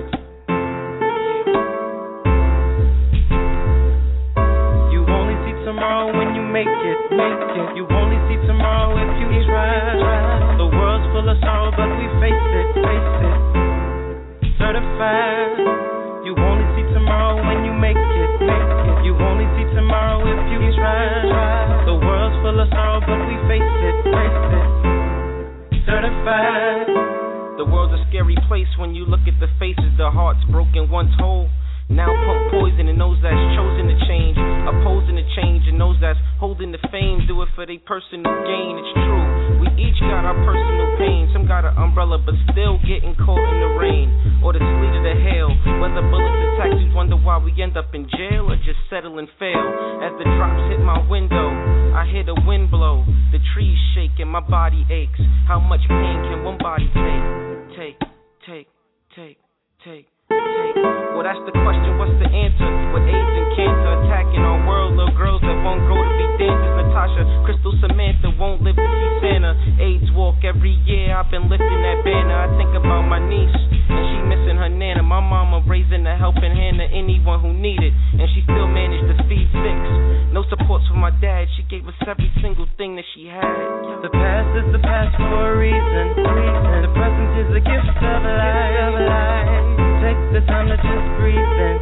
You only see tomorrow when you make it, make it. You only see tomorrow if you try. The world's full of sorrow, but we face it, face it. Certified. You only see tomorrow when you make it, make it. You only see tomorrow if you try. The world's full of sorrow, but we face it, face it. Certified. The world's a scary place when you look at the faces. The heart's broken, once whole. Now pump poison in those that's chosen to change, opposing the change, and those that's holding the fame do it for their personal gain. It's true, we each got our personal pain. Some got an umbrella but still getting caught in the rain, or the sleet of the hail. Whether bullets attack, you wonder why we end up in jail or just settle and fail. As the drops hit my window, I hear the wind blow, the trees shake and my body aches. How much pain can one body take? Take, take, take, take. Well, that's the question, what's the answer? With AIDS and cancer attacking our world, little girls that won't grow to be dancers. Natasha, Crystal, Samantha won't live to see Santa. AIDS walk every year, I've been lifting that banner. I think about my niece, and she missing her nana. My mama raising a helping hand to anyone who needed, and she still managed to feed six. No supports from my dad, she gave us every single thing that she had. The past is the past for a reason, reason. The present is a gift of life. Take the time to just breathe in.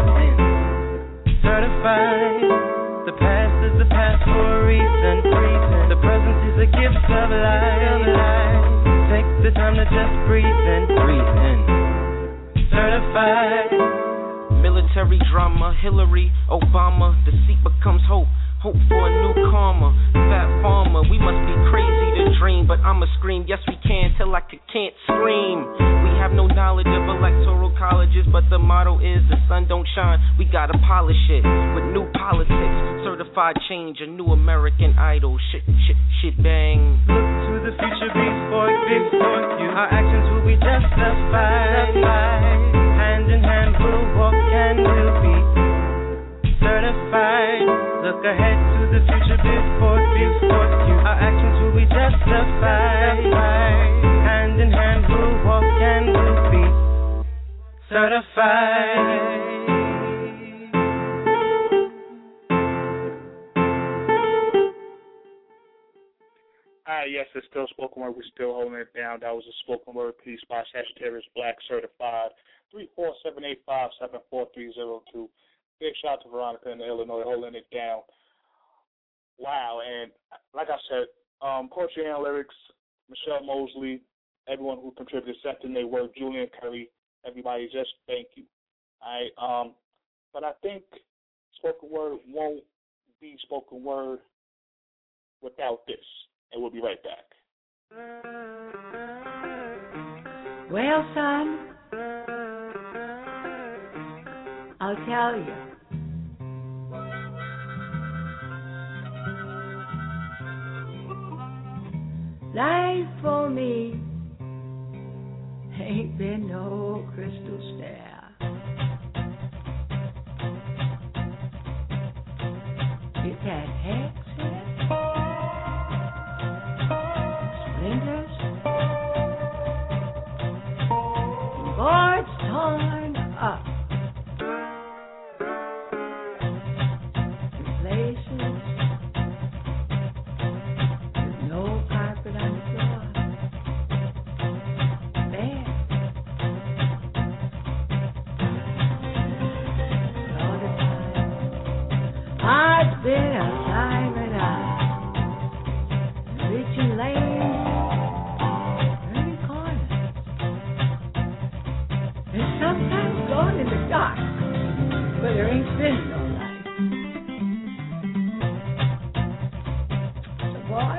Certified. The past is the past for a reason. The present is a gift of life. Take the time to just breathe in. Breathe in. Certified. Military drama, Hillary, Obama, deceit becomes hope. Hope for a new karma. Fat farmer, we must be crazy to dream, but I'ma scream, yes we can, till I can't scream. We have no knowledge of electoral colleges, but the motto is the sun don't shine, we gotta polish it with new politics, certified change, a new American idol. Shit, shit, shit, bang. Look to the future before, before you. Our actions will be justified. Hand in hand we'll walk and we'll be certified. Look ahead to the future before, before you. Our actions will be justified. Hand in hand we'll walk and we'll be certified. Ah, yes, it's still spoken word. We're still holding it down. That was a spoken word piece by Sagittarius Black Certified. three four seven eight five seven four three zero two. Big shout out to Veronica in Illinois holding it down. Wow, and like I said, um, poetry and lyrics, Michelle Mosley, everyone who contributed, accepting their work, Julian Curry, everybody, just thank you. All right, um, but I think spoken word won't be spoken word without this. And we'll be right back. Well, son, I'll tell you. Life for me ain't been no crystal stair. It had hexes, splinters, boards torn up in places with no carpet on the floor. Bare. All the time I've been a silent eye, reaching lanes, every corner, and sometimes going in the dark, but there ain't been no light. So boy,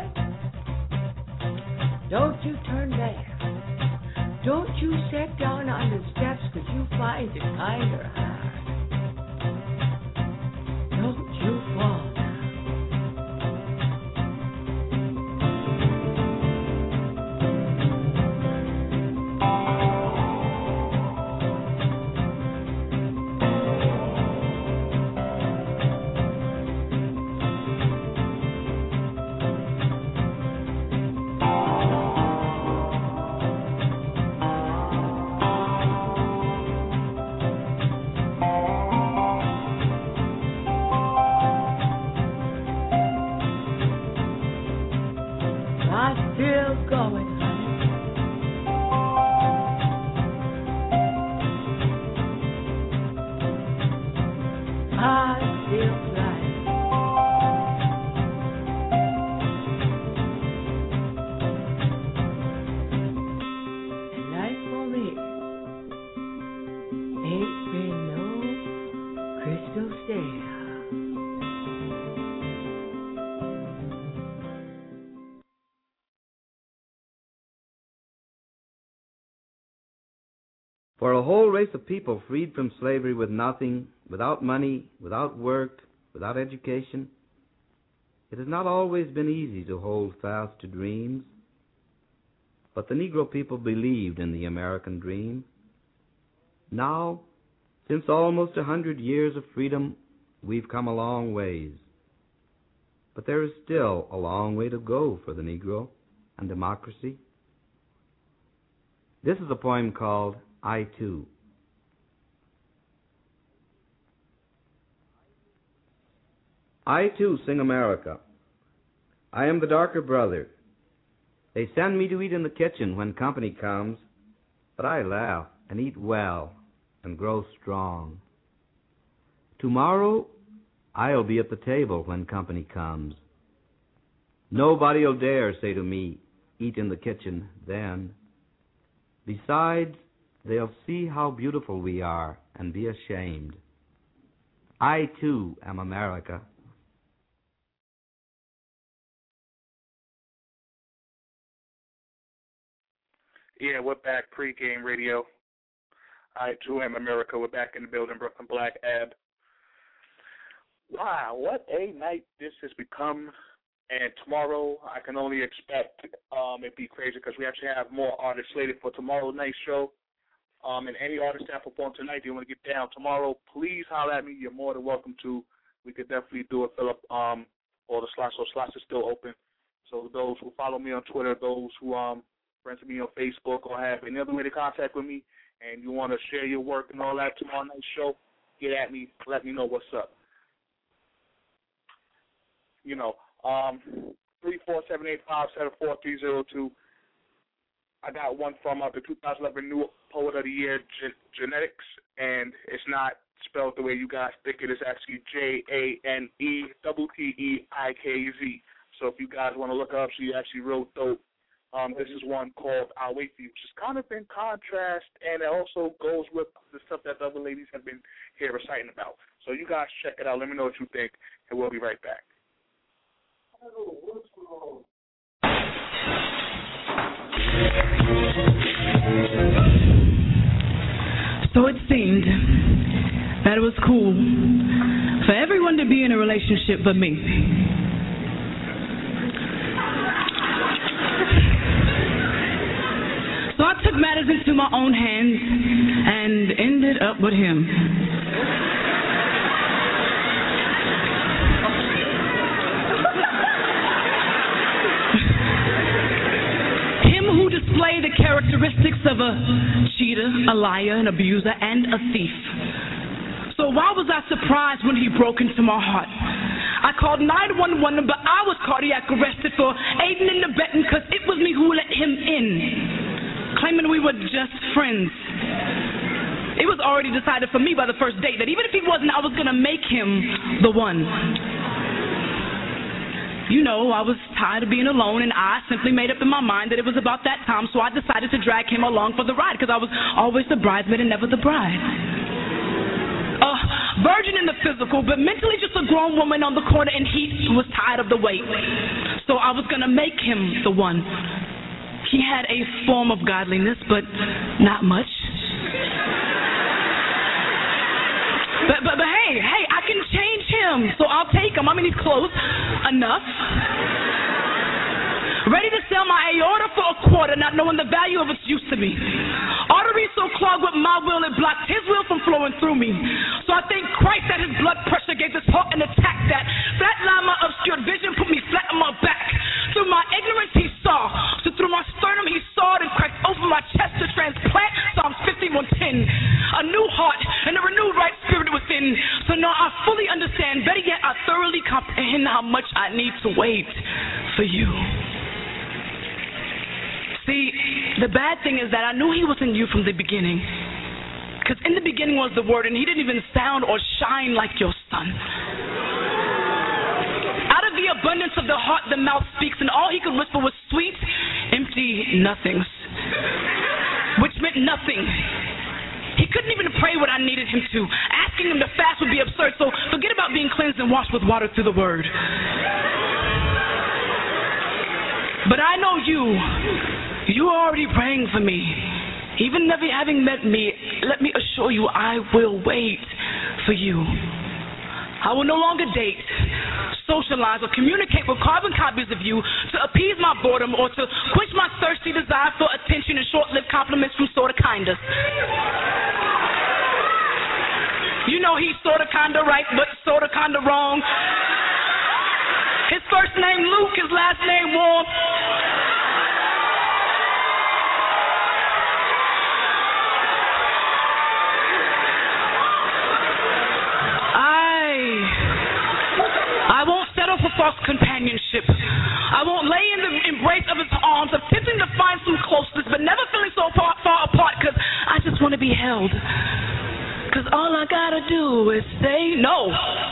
don't you turn back. Don't you sit down on the steps, 'cause you find it kinder hard. Don't you fall. I'm still going, honey. I still flying. And life for me ain't been no crystal stair. For a whole race of people freed from slavery with nothing, without money, without work, without education, it has not always been easy to hold fast to dreams. But the Negro people believed in the American dream. Now, since almost a hundred years of freedom, we've come a long ways. But there is still a long way to go for the Negro and democracy. This is a poem called I Too. I too sing America. I am the darker brother. They send me to eat in the kitchen when company comes, but I laugh and eat well and grow strong. Tomorrow I'll be at the table when company comes. Nobody'll dare say to me, eat in the kitchen then. Besides, they'll see how beautiful we are and be ashamed. I, too, am America. Yeah, we're back. Pre-game radio. All right, two M America. We're back in the building. Brooklyn Black Ab. Wow, what a night this has become. And tomorrow, I can only expect um, it be crazy because we actually have more artists slated for tomorrow night's show. Um, and any artists that perform tonight, if you want to get down tomorrow, please holler at me. You're more than welcome to. We could definitely do it, fill up um, all the slots. So slots are still open. So those who follow me on Twitter, those who um, friends with me on Facebook or have any other way to contact with me, and you want to share your work and all that tomorrow night's show, get at me. Let me know what's up. You know, um, three four seven eight five seven four three zero two. I got one from uh, the two thousand eleven New Poet of the Year, Gen- Genetics, and it's not spelled the way you guys think it is. Actually J A N E T T E I K Z. So if you guys want to look her up, she actually wrote dope. Um, this is one called I'll Wait For You, which is kind of in contrast, and it also goes with the stuff that the other ladies have been here reciting about. So you guys check it out. Let me know what you think, and we'll be right back. So it seemed that it was cool for everyone to be in a relationship but me. So I took matters into my own hands and ended up with him. Who display the characteristics of a cheater, a liar, an abuser, and a thief. So why was I surprised when he broke into my heart? I called nine one one, but I was cardiac arrested for aiding and abetting because it was me who let him in, claiming we were just friends. It was already decided for me by the first date that even if he wasn't, I was going to make him the one. You know, I was tired of being alone, and I simply made up in my mind that it was about that time, so I decided to drag him along for the ride, because I was always the bridesmaid and never the bride. A virgin in the physical, but mentally just a grown woman on the corner, and he was tired of the wait. So I was going to make him the one. He had a form of godliness, but not much. But, but, but hey, hey, I can change him, so I'll take him. I mean, he's close enough. Ready to sell my aorta for a quarter, not knowing the value of its use to me. Arteries so clogged with my will, it blocked his will from flowing through me. So I thank Christ that his blood pressure gave this heart an attack that flatlined my obscured vision, put me flat on my back. Through my ignorance he saw, so through my sternum he sawed and cracked open my chest to transplant Psalms fifty-one ten. A new heart and a renewed right spirit within. So now I fully understand, better yet I thoroughly comprehend how much I need to wait for you. See, the bad thing is that I knew he was in you from the beginning. Because in the beginning was the word, and he didn't even sound or shine like your son. Out of the abundance of the heart, the mouth speaks, and all he could whisper was sweet, empty nothings. Which meant nothing. He couldn't even pray what I needed him to. Asking him to fast would be absurd, so forget about being cleansed and washed with water through the word. But I know you. You are already praying for me. Even never having met me, let me assure you I will wait for you. I will no longer date, socialize, or communicate with carbon copies of you to appease my boredom or to quench my thirsty desire for attention and short-lived compliments from sorta kinda. You know he's sorta kinda right, but sorta kinda wrong. His first name Luke, his last name Warm. I won't settle for false companionship. I won't lay in the embrace of his arms, attempting to find some closeness, but never feeling so far, far apart, because I just want to be held. Because all I gotta do is say no.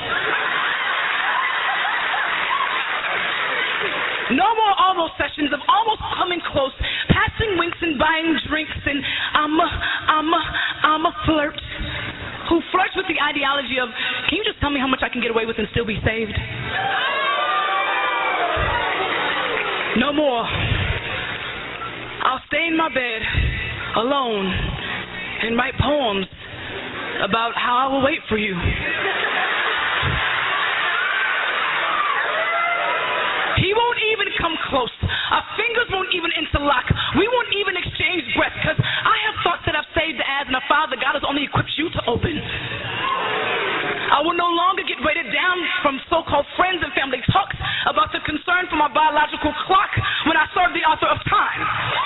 No more all those sessions of almost coming close, passing winks and buying drinks, and I'm a, I'm a, I'm a flirt who flirts with the ideology of, can you just tell me how much I can get away with and still be saved? No more. I'll stay lay in my bed alone and write poems about how I will wait for you. He won't even come close. Our fingers won't even interlock. We won't even exchange breath, because I have thoughts that I've saved as and a Father God has only equipped you to open. I will no longer get weighted down from so-called friends and family talks about the concern for my biological clock when I serve the author of time.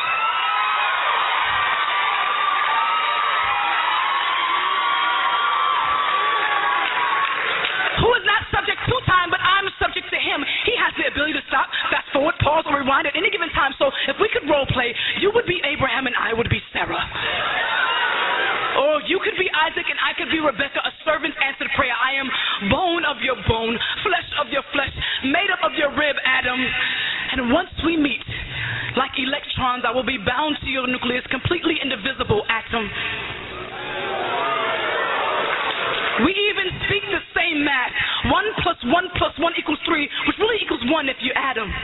Who is not subject to time, but I'm subject to him. He has the ability to stop, fast forward, pause, or rewind at any given time. So if we could role play, you would be Abraham and I would be Sarah. Or you could be Isaac and I could be Rebecca, a servant's answered prayer. I am bone of your bone, flesh of your flesh, made up of your rib, Adam. And once we meet, like electrons, I will be bound to your nucleus, completely indivisible atom. We even speak the same math. One plus one plus one equals three, which really equals one if you add them.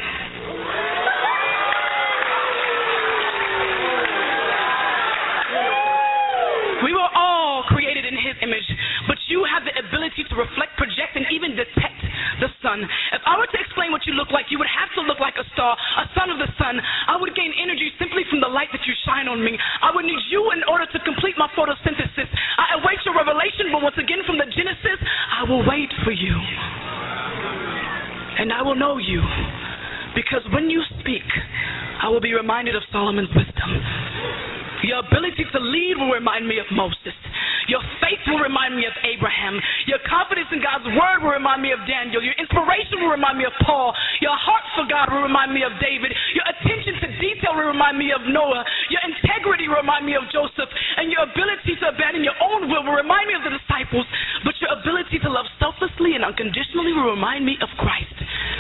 We were all created in his image, but you have the ability to reflect, project, and even detect the sun. If I were to explain what you look like, you would have to look like a star, a son of the sun. I would gain energy simply from the light that you shine on me. I would need you in order to complete my photosynthesis. I await your revelation, but once again from the Genesis, I will wait for you. And I will know you, because when you speak, I will be reminded of Solomon's wisdom. Your ability to lead will remind me of Moses. Your faith will remind me of Abraham. Your confidence in God's word will remind me of Daniel. Your inspiration will remind me of Paul. Your heart for God will remind me of David. Your attention to detail will remind me of Noah. Your integrity will remind me of Joseph. And your ability to abandon your own will will remind me of the disciples. But your ability to love selflessly and unconditionally will remind me of Christ.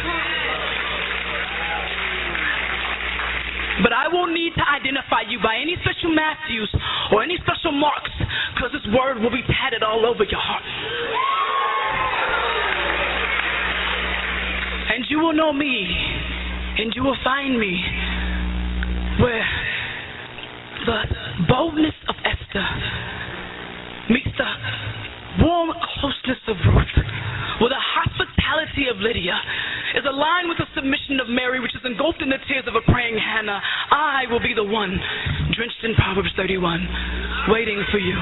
But I won't need to identify you by any special Matthews or any special marks, because this word will be tatted all over your heart. And you will know me, and you will find me where the boldness of Esther meets the warm closeness of Ruth, where the hospitality of Lydia is aligned with the submission of Mary, which is engulfed in the tears of a praying Hannah. I will be the one, drenched in Proverbs thirty-one, waiting for you.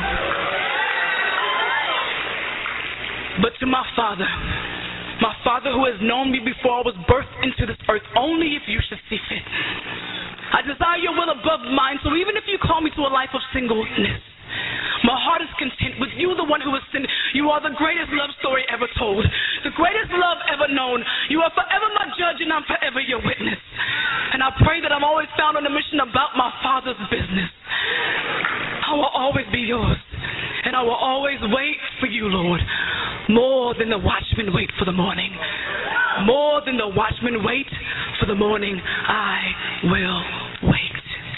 But to my Father, my Father who has known me before I was birthed into this earth, only if you should see fit. I desire your will above mine, so even if you call me to a life of singleness, my heart is content with you, the one who has sinned. You are the greatest love story ever told, the greatest love ever known. You are forever my judge, and I'm forever your witness. And I pray that I'm always found on a mission about my Father's business. I will always be yours, and I will always wait for you, Lord, more than the watchmen wait for the morning. More than the watchmen wait for the morning, I will wait.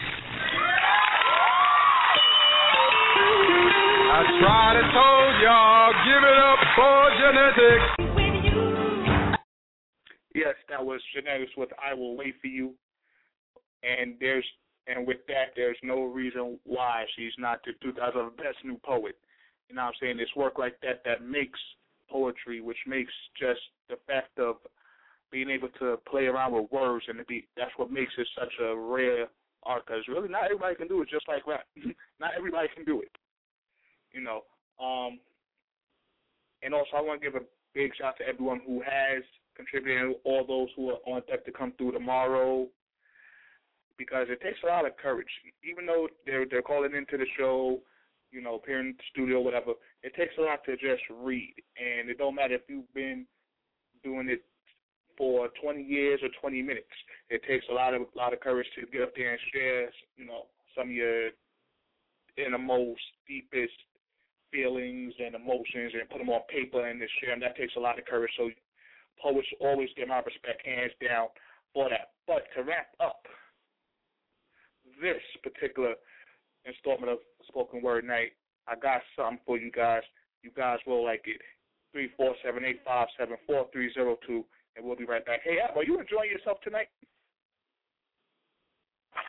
I tried and told y'all, give it up for genetics. Yes, that was Genetics with I Will Wait For You. And there's and with that, there's no reason why she's not the two thousand best new poet. You know what I'm saying? It's work like that that makes poetry, which makes just the fact of being able to play around with words, and to be, that's what makes it such a rare art, because really not everybody can do it, just like rap. Not everybody can do it. You know, um, and also I want to give a big shout out to everyone who has contributed, all those who are on deck to come through tomorrow, because it takes a lot of courage. Even though they're they're calling into the show, you know, appearing in the studio, whatever, it takes a lot to just read. And it don't matter if you've been doing it for twenty years or twenty minutes. It takes a lot of a lot of courage to get up there and share, you know, some of your innermost, deepest feelings and emotions and put them on paper and share them. That takes a lot of courage. So poets always get my respect, hands down, for that. But to wrap up this particular installment of Spoken Word Night, I got something for you guys. You guys will like it. three four seven, eight five seven, four three zero two, and we'll be right back. Hey, Al, are you enjoying yourself tonight?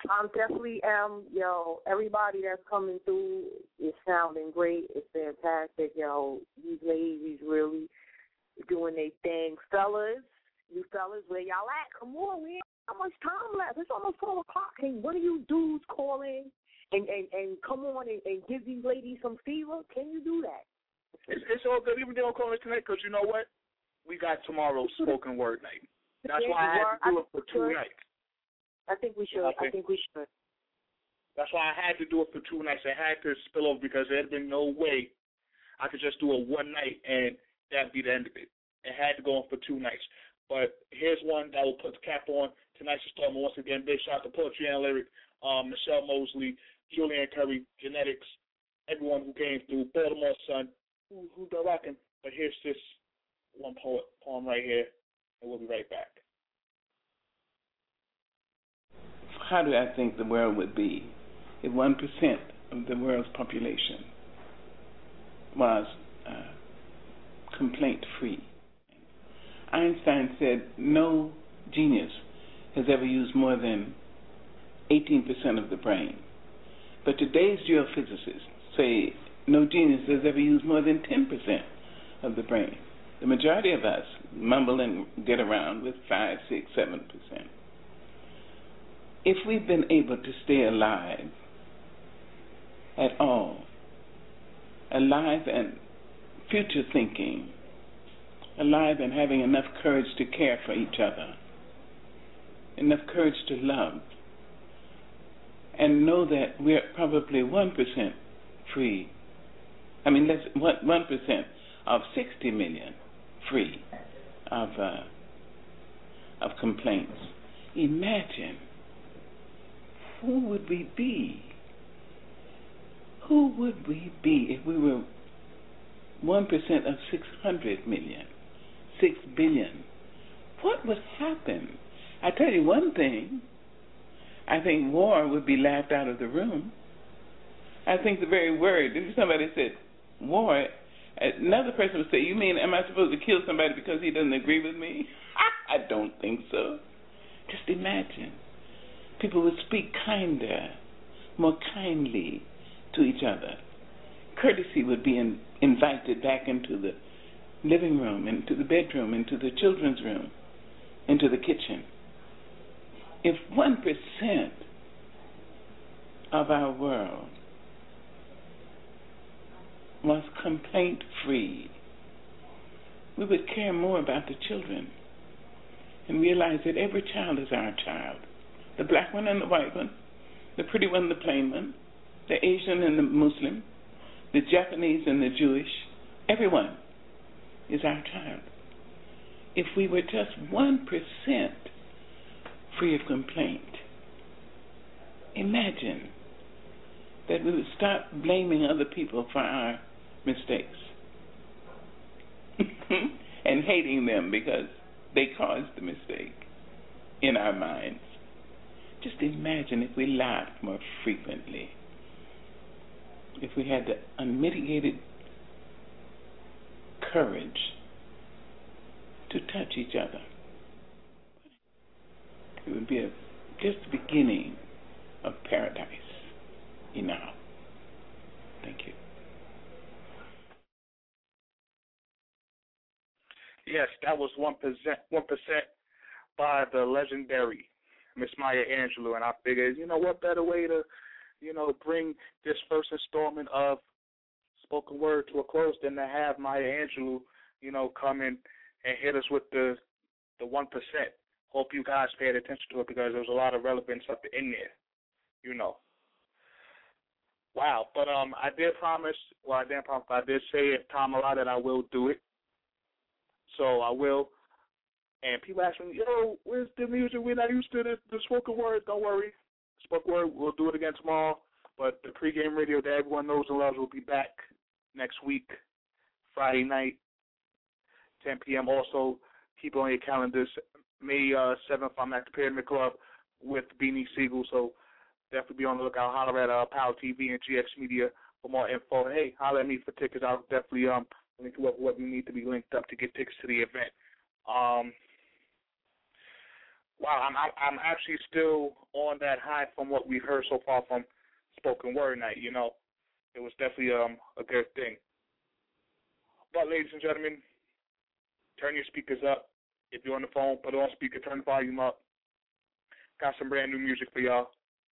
I'm definitely um yo, everybody that's coming through is sounding great. It's fantastic, yo. These ladies really doing their thing. Fellas, you fellas, where y'all at? Come on, we ain't got much time left. It's almost four o'clock. Can one of you dudes call in and, and, and come on and, and give these ladies some fever? Can you do that? It's, it's all good. Even if they don't call in tonight, because you know what? We got tomorrow's spoken word night. That's why I had to do it for two nights. I think we should. I think we should. That's why I had to do it for two nights. It had to spill over because there had been no way I could just do it one night and that'd be the end of it. It had to go on for two nights. But here's one that will put the cap on tonight's installment. Once again, big shout out to Poetry and Lyric, um, Michelle Mosley, Julianne Curry, Genetics, everyone who came through, Baltimore Sun, who, who they're rocking. But here's this one poet poem right here, and we'll be right back. How do I think the world would be if one percent of the world's population was uh, complaint-free? Einstein said no genius has ever used more than eighteen percent of the brain. But today's geophysicists say no genius has ever used more than ten percent of the brain. The majority of us mumble and get around with five, six, seven percent. If we've been able to stay alive at all, alive and future thinking, alive and having enough courage to care for each other, enough courage to love, and know that we're probably one percent free. I mean, let's one percent of sixty million free of uh, of complaints. Imagine, who would we be? Who would we be if we were one percent of six hundred million, six billion? What would happen? I tell you one thing, I think war would be laughed out of the room. I think the very word, if somebody said war, another person would say, you mean, am I supposed to kill somebody because he doesn't agree with me? I don't think so. Just imagine. People would speak kinder, more kindly to each other. Courtesy would be in, invited back into the living room, into the bedroom, into the children's room, into the kitchen. If one percent of our world was complaint-free, we would care more about the children and realize that every child is our child. The black one and the white one, the pretty one and the plain one, the Asian and the Muslim, the Japanese and the Jewish, everyone is our child. If we were just one percent free of complaint, imagine that we would stop blaming other people for our mistakes and hating them because they caused the mistake in our minds. Just imagine if we laughed more frequently, if we had the unmitigated courage to touch each other. It would be a, just the beginning of paradise. Enough. Thank you. Yes, that was one percent, one percent by the legendary Miss Maya Angelou, and I figured, you know, what better way to, you know, bring this first installment of spoken word to a close than to have Maya Angelou, you know, come in and hit us with the the one percent. Hope you guys paid attention to it because there was a lot of relevance up in there, you know. Wow, but um, I did promise, well, I didn't promise, but I did say if time allowed that I will do it. So I will. And people ask me, yo, where's the music? We're not used to the, the spoken word. Don't worry. Spoken word, we'll do it again tomorrow. But the pregame radio that everyone knows and loves will be back next week, Friday night, ten p.m. Also, keep it on your calendars. May uh, seventh, I'm at the Pyramid Club with Beanie Siegel. So definitely be on the lookout. Holler at uh, Power T V and G X Media for more info. Hey, holler at me for tickets. I'll definitely um link you up what you need to be linked up to get tickets to the event. Um, wow, I'm I'm actually still on that high from what we've heard so far from Spoken Word Night. You know, it was definitely um a good thing. But ladies and gentlemen, turn your speakers up. If you're on the phone, put it on speaker. Turn the volume up. Got some brand new music for y'all.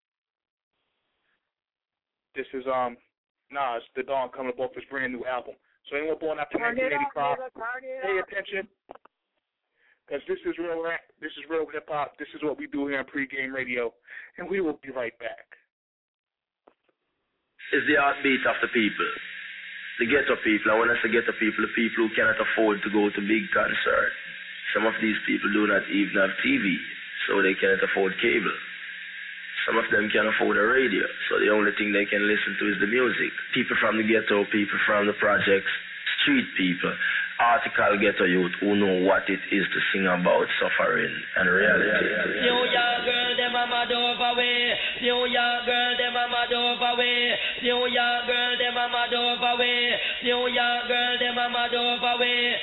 This is um Nas, The Dawn, coming up off his brand new album. So anyone born after nineteen eighty-five, pay attention, because this is real rap, this is real hip hop. This is what we do here on Pregame Radio, and we will be right back. It's the heartbeat of the people, the ghetto people. And when I say ghetto people, the people who cannot afford to go to big concerts. Some of these people do not even have T V, so they cannot afford cable. Some of them can't afford a radio, so the only thing they can listen to is the music. People from the ghetto, people from the projects, street people, article ghetto youth who know what it is to sing about suffering and reality. New York girl, them a mad over way. New York girl, them a mad over way. New York girl, them a mad over way. New York girl, them a mad over way.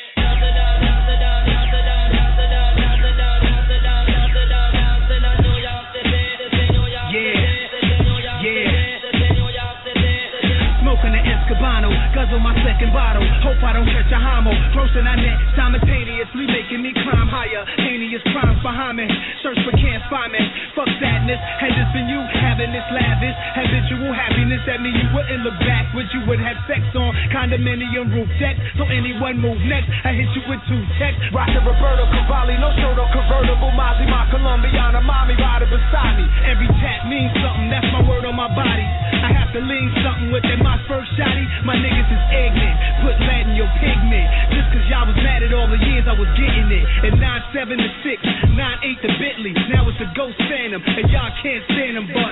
Guzzle my second bottle, hope I don't catch a homo. Grossing our net simultaneously, making me climb higher. Heinous crimes behind me, search for can't find me. Fuck sadness, had this been you having this lavish habitual happiness, that mean you wouldn't look back, but you would have sex on condominium roof deck. So anyone move next, I hit you with two texts. Rockin' Roberto Cavalli, no show, no convertible. Mozzie, my Colombiana, mommy riding beside me. Every tap means something, that's my word on my body. I have to lean something with that, my first shotty. My niggas is ignorant, put lead in your pigment. Just cause y'all was mad at all the years I was getting it. And nine seven to six, nine eight to Bentley. Now it's a Ghost Phantom, and y'all can't stand them, but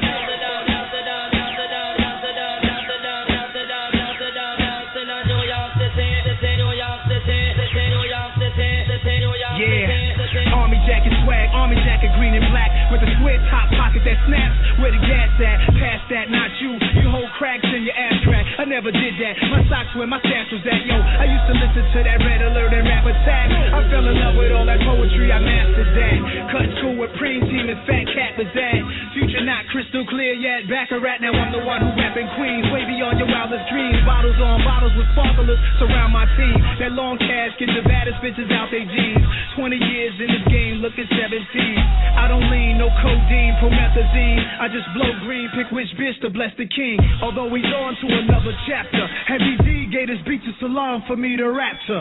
yeah, army jacket swag, army jacket green and black, with a square top pocket that snaps. Where the gas at? Pass that, not you. You hold cracks in your ass crack. I never did that. My socks where my stash was at. Yo, I used to listen to that Red Alert and Rap Attack. I fell in love with all that poetry. I mastered that. Cutting school with Preem Team and Fat Cat was that. Future not crystal clear yet. Back a rat, now I'm the one who rapping Queens. Way beyond your wildest dreams. Bottles on bottles with sparklers surround my team. That long cash get the baddest bitches out they jeans. Twenty years in this game, looking seventeen. I don't lean, no codeine, promethazine. I just blow green, pick which bitch to bless the king. Although he's on to another chapter. Heavy D gave this beat to Salam for me to rap to.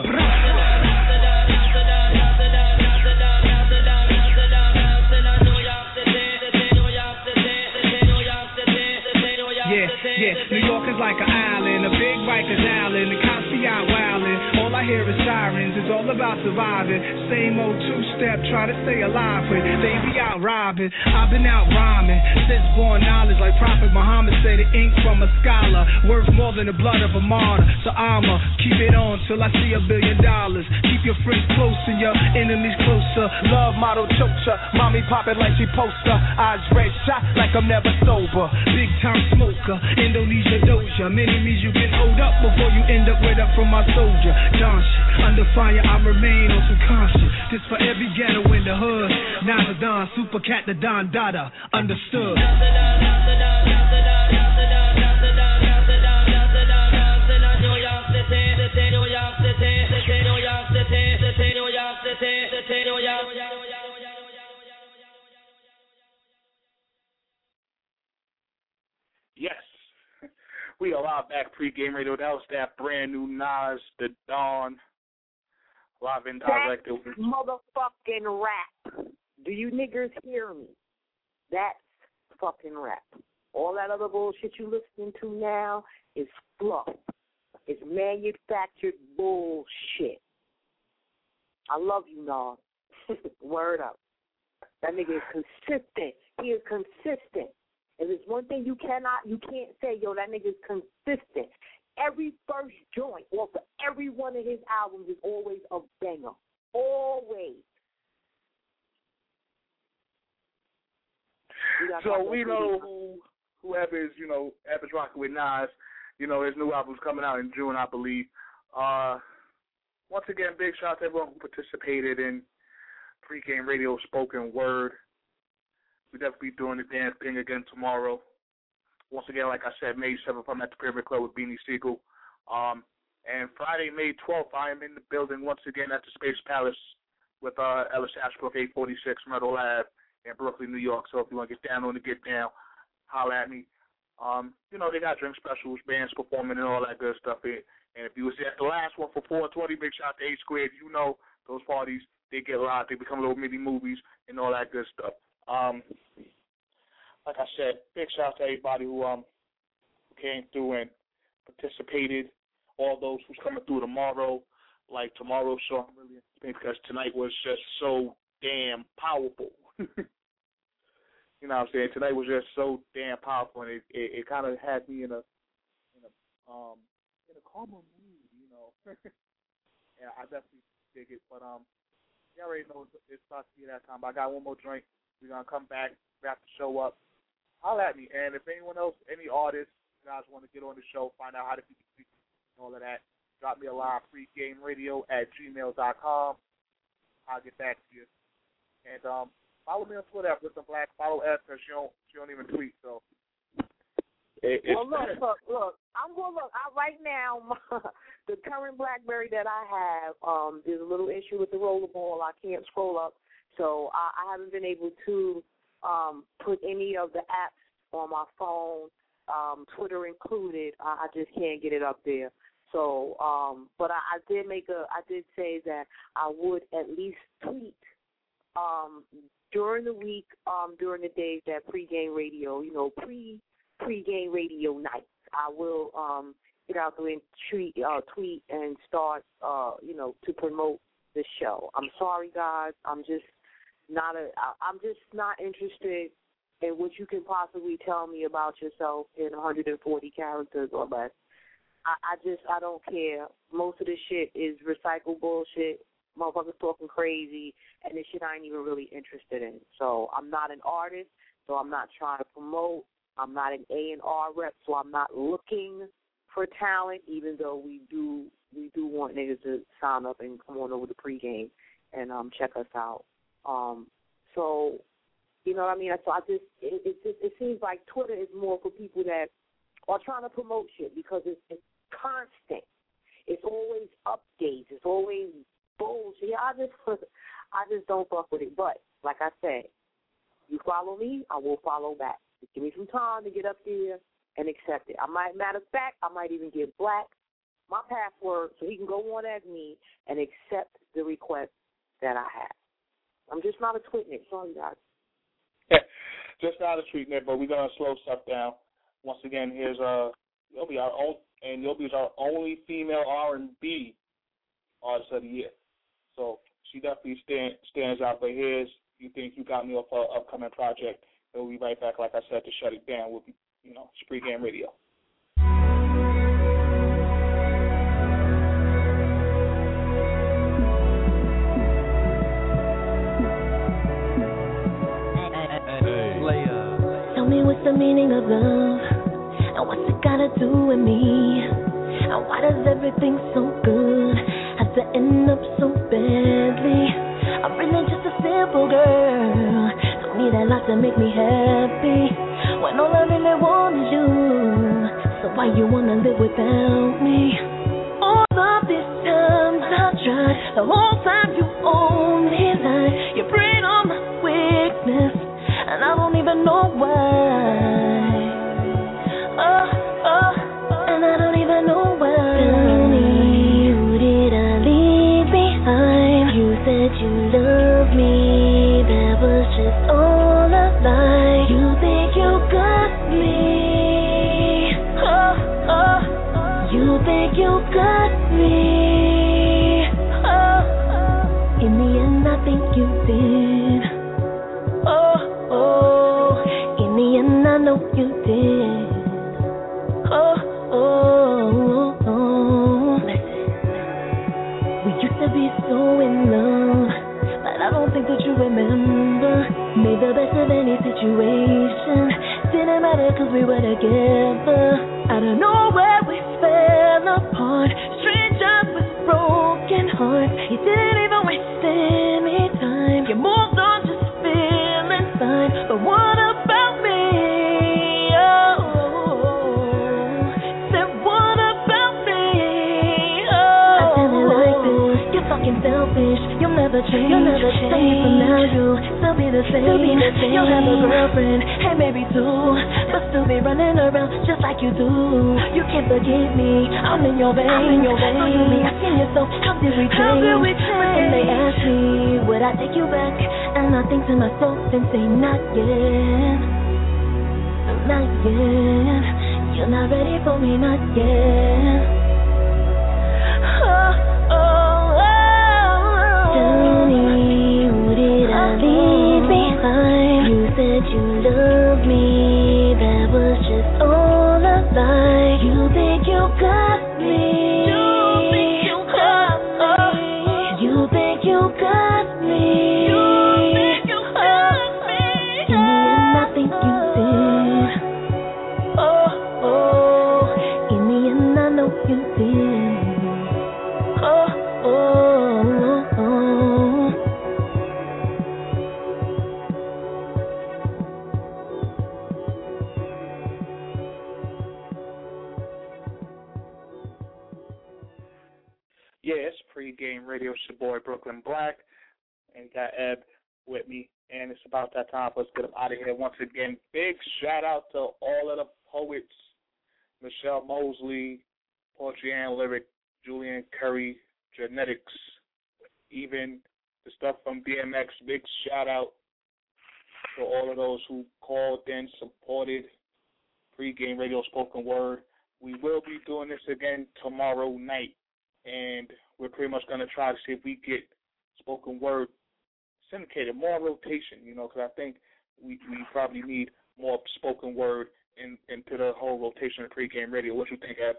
Yeah, yeah, New York is like an island, a big Rikers Island, the cops be out wildin'. All I hear is sirens, it's all about surviving. Same old two-step, try to stay alive, but they be out robbing. I've been out rhyming, since born knowledge, like Prophet Muhammad said, the ink from a scholar, worth more than the blood of a martyr. So I'ma keep it on till I see a billion dollars. Keep your friends close and your enemies closer. Love model choker, mommy poppin' like she poster. Eyes red shot like I'm never sober. Big time smoker, Indonesia doja. Many means you can hold up before you end up with up from my soldier. Don shit, under fire I remain on some conscience. This for every ghetto in the hood. Now the Don, Super Cat, the Don Dada. Understood. Yes, we are live back Pregame Radio. That was that brand new Nas, The Dawn, live and direct. That's motherfucking rap. Do you niggers hear me? That's fucking rap. All that other bullshit you listening to now is fluff. It's manufactured bullshit. I love you, Nas. Word up. That nigga is consistent. He is consistent. If there's one thing you cannot, you can't say, yo, that nigga is consistent. Every first joint, or for every one of his albums, is always a banger. Always. We so we know who, whoever is, you know, whoever's rocking with Nas, you know, his new album's coming out in June, I believe. Uh, once again, big shout out to everyone who participated in Pregame radio, spoken word. We definitely be doing the dance thing again tomorrow. Once again, like I said, May seventh, I'm at the Pyramid Club with Beanie Siegel. Um, and Friday, May twelfth, I am in the building once again at the Space Palace with uh, Ellis Ashbrook, eight forty-six Myrtle Ave in Brooklyn, New York. So if you want to get down on the get down, holler at me. Um, you know, they got drink specials, bands performing, and all that good stuff. And if you was at the last one for four twenty, big shout to eight Squared. You know, those parties, they get live. They become little mini movies and all that good stuff. Um, like I said, big shout out to everybody who um came through and participated. All those who's coming through tomorrow, like tomorrow's show, I'm really anticipating because tonight was just so damn powerful. You know what I'm saying? Tonight was just so damn powerful, and it it, it kind of had me in a in a um in a calmer mood, you know. Yeah, I definitely dig it. But um, you already know it's about to be that time. But I got one more drink. We're gonna come back, wrap the show up. Holler at me, and if anyone else, any artists, you guys want to get on the show, find out how to be and all of that, drop me a line, pregameradio at gmail dot com. I'll get back to you. And um, follow me on Twitter at Listen Black. Follow Ed because she don't she don't even tweet. So. It, well, look, look, look. I'm gonna look. I, right now, my, the current BlackBerry that I have, um, there's a little issue with the rollerball. I can't scroll up, so I, I haven't been able to um, put any of the apps on my phone, um, Twitter included. I, I just can't get it up there. So, um, but I, I did make a. I did say that I would at least tweet um, during the week, um, during the days that pregame radio, you know, pre pregame radio nights. I will um, get out there and tweet, uh, tweet and start, uh, you know, to promote the show. I'm sorry, guys. I'm just not a. I, I'm just not interested in what you can possibly tell me about yourself in one hundred forty characters or less. I, I just, I don't care. Most of this shit is recycled bullshit. Motherfuckers talking crazy, and this shit I ain't even really interested in. So I'm not an artist, so I'm not trying to promote. I'm not an A and R rep, so I'm not looking for talent, even though we do we do want niggas to sign up and come on over to pregame and um, check us out. Um, so, you know what I mean? So I just it, it just it seems like Twitter is more for people that are trying to promote shit because it's, it's constant. It's always updates. It's always bullshit. I just I just don't fuck with it. But like I said, you follow me, I will follow back. Just give me some time to get up there and accept it. I might, matter of fact, I might even give Black my password so he can go on as me and accept the request that I have. I'm just not a twitnik. Sorry, guys. Yeah, just not a treatment, but we're gonna slow stuff down. Once again, here's uh, you'll be our own, and you'll be our only female R and B artist of the year. So she definitely stand, stands out. But here's You Think You Got Me off our upcoming project. And we'll be right back, like I said, to shut it down. We'll be, you know, pregame radio. Tell me what's the meaning of love, and what's it gotta do with me, and why does everything so good have to end up so badly? I'm really just a simple girl, don't need a lot to make me happy, when all I really want is you, so why you wanna live without me? All of these times I tried, the whole time you only lied, you preyed on my weakness, and I don't even know why. Oh, oh, and I don't even know why. Tell me, who did I leave behind? You said you loved me, that was just all a lie. You think you got me? Oh, oh, you think you got me? Oh, in the end I think you did. Oh, oh, in the end I know you did. Oh, oh, oh. Listen, we used to be so in love, but I don't think that you remember. Made the best of any situation. Didn't matter cause we were together. Out of nowhere we fell apart. Strangers with broken hearts. You didn't even waste any time. think you're more than just feeling fine. But what about me? Oh, said what about me? Oh, I tell it like this. You're fucking selfish. You'll never change. You'll never change. Ten years from now, you'll still be the same. Still be the same. You'll have a girlfriend, hey maybe two, but still be running around just like you do. You can't forget me. I'm in your vein. I'm in your vein. So you be asking yourself, how did we change? How did we change? And they ask me, would I take you back? And I think to myself and say, not yet, not yet. You're not ready for me, not yet. Oh, oh, oh. Tell me, who did I leave behind? You said you loved me, that was just all a lie. You think you got me? You think you got me? You think you got me? You think you got me? In the end, I think you did. Oh, oh. In the end, I know you did. Oh, oh, oh, oh. Yeah, it's pregame radio. It's your boy Brooklyn Black, and got Eb with me, and it's about that time for us to get up out of here once again. Big shout out to all of the poets: Michelle Mosley, Portian Lyric, Julian Curry, Genetics, even the stuff from B M X. Big shout out to all of those who called in, supported pregame radio spoken word. We will be doing this again tomorrow night, and we're pretty much going to try to see if we get spoken word syndicated, more rotation, you know, because I think we, we probably need more spoken word in, into the whole rotation of pregame radio. What you think, Ed?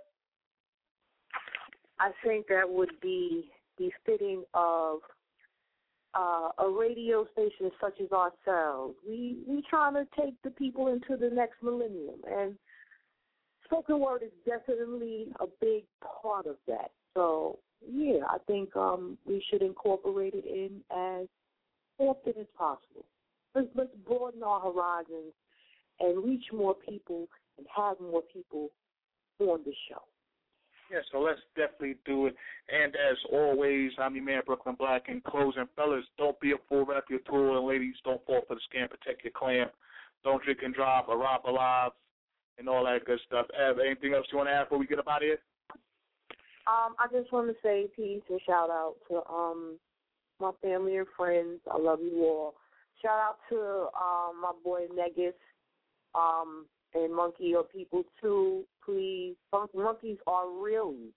I think that would be befitting of uh, a radio station such as ourselves. We we trying to take the people into the next millennium, and spoken word is definitely a big part of that. So yeah, I think um, we should incorporate it in as often as possible. Let's let's broaden our horizons and reach more people and have more people on the show. Yeah, so let's definitely do it. And as always, I'm your man, Brooklyn Black. In closing, fellas, don't be a fool, wrap your tool, and ladies, don't fall for the scam, protect your clam. Don't drink and drive, or rob alive, and all that good stuff. Ev, anything else you want to add before we get up out of here? Um, I just want to say peace and shout out to um my family and friends. I love you all. Shout out to um my boy Negus, um, and Monkey or people too. Please, monkeys are really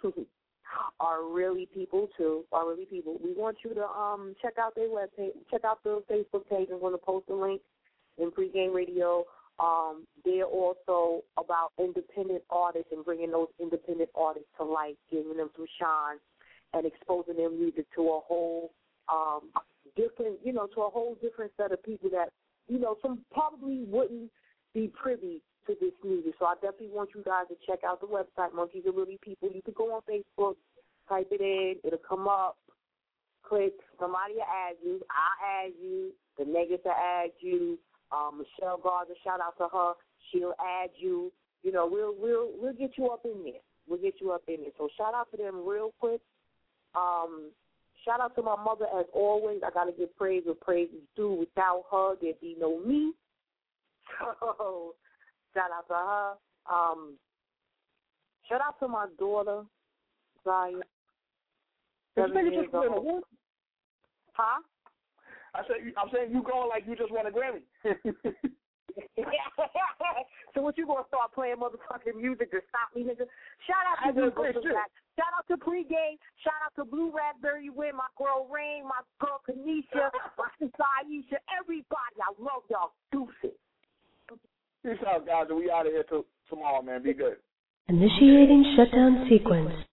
are really people too. Are really people. We want you to um check out their webpage, check out their Facebook page. I'm going to post a link in pregame radio. Um, they're also about independent artists and bringing those independent artists to life, giving them some shine, and exposing their music to a whole um, different, you know, to a whole different set of people that, you know, some probably wouldn't be privy to this music. So I definitely want you guys to check out the website, Monkeys Are Really People. You can go on Facebook, type it in, it'll come up, click, somebody will add you, I'll add you, the Negus will add you. Um, Michelle Garza, shout out to her. She'll add you. You know, we'll we'll we'll get you up in there. We'll get you up in there. So shout out to them real quick. Um, shout out to my mother as always. I gotta give praise where praise is due. Without her, there'd be no me. So shout out to her. Um, shout out to my daughter, Zaya. Seven years old. Huh? I said, I'm saying you going like you just won a Grammy. So what, you gonna start playing motherfucking music to stop me, nigga? Shout out to you, shout out to pregame. Shout out to Blue Raspberry Wind, my girl Rain, my girl Kanisha, my sister Aisha, everybody. I love y'all. Deuces. Peace out, guys, and we out of here till tomorrow, man. Be good. Initiating shutdown sequence.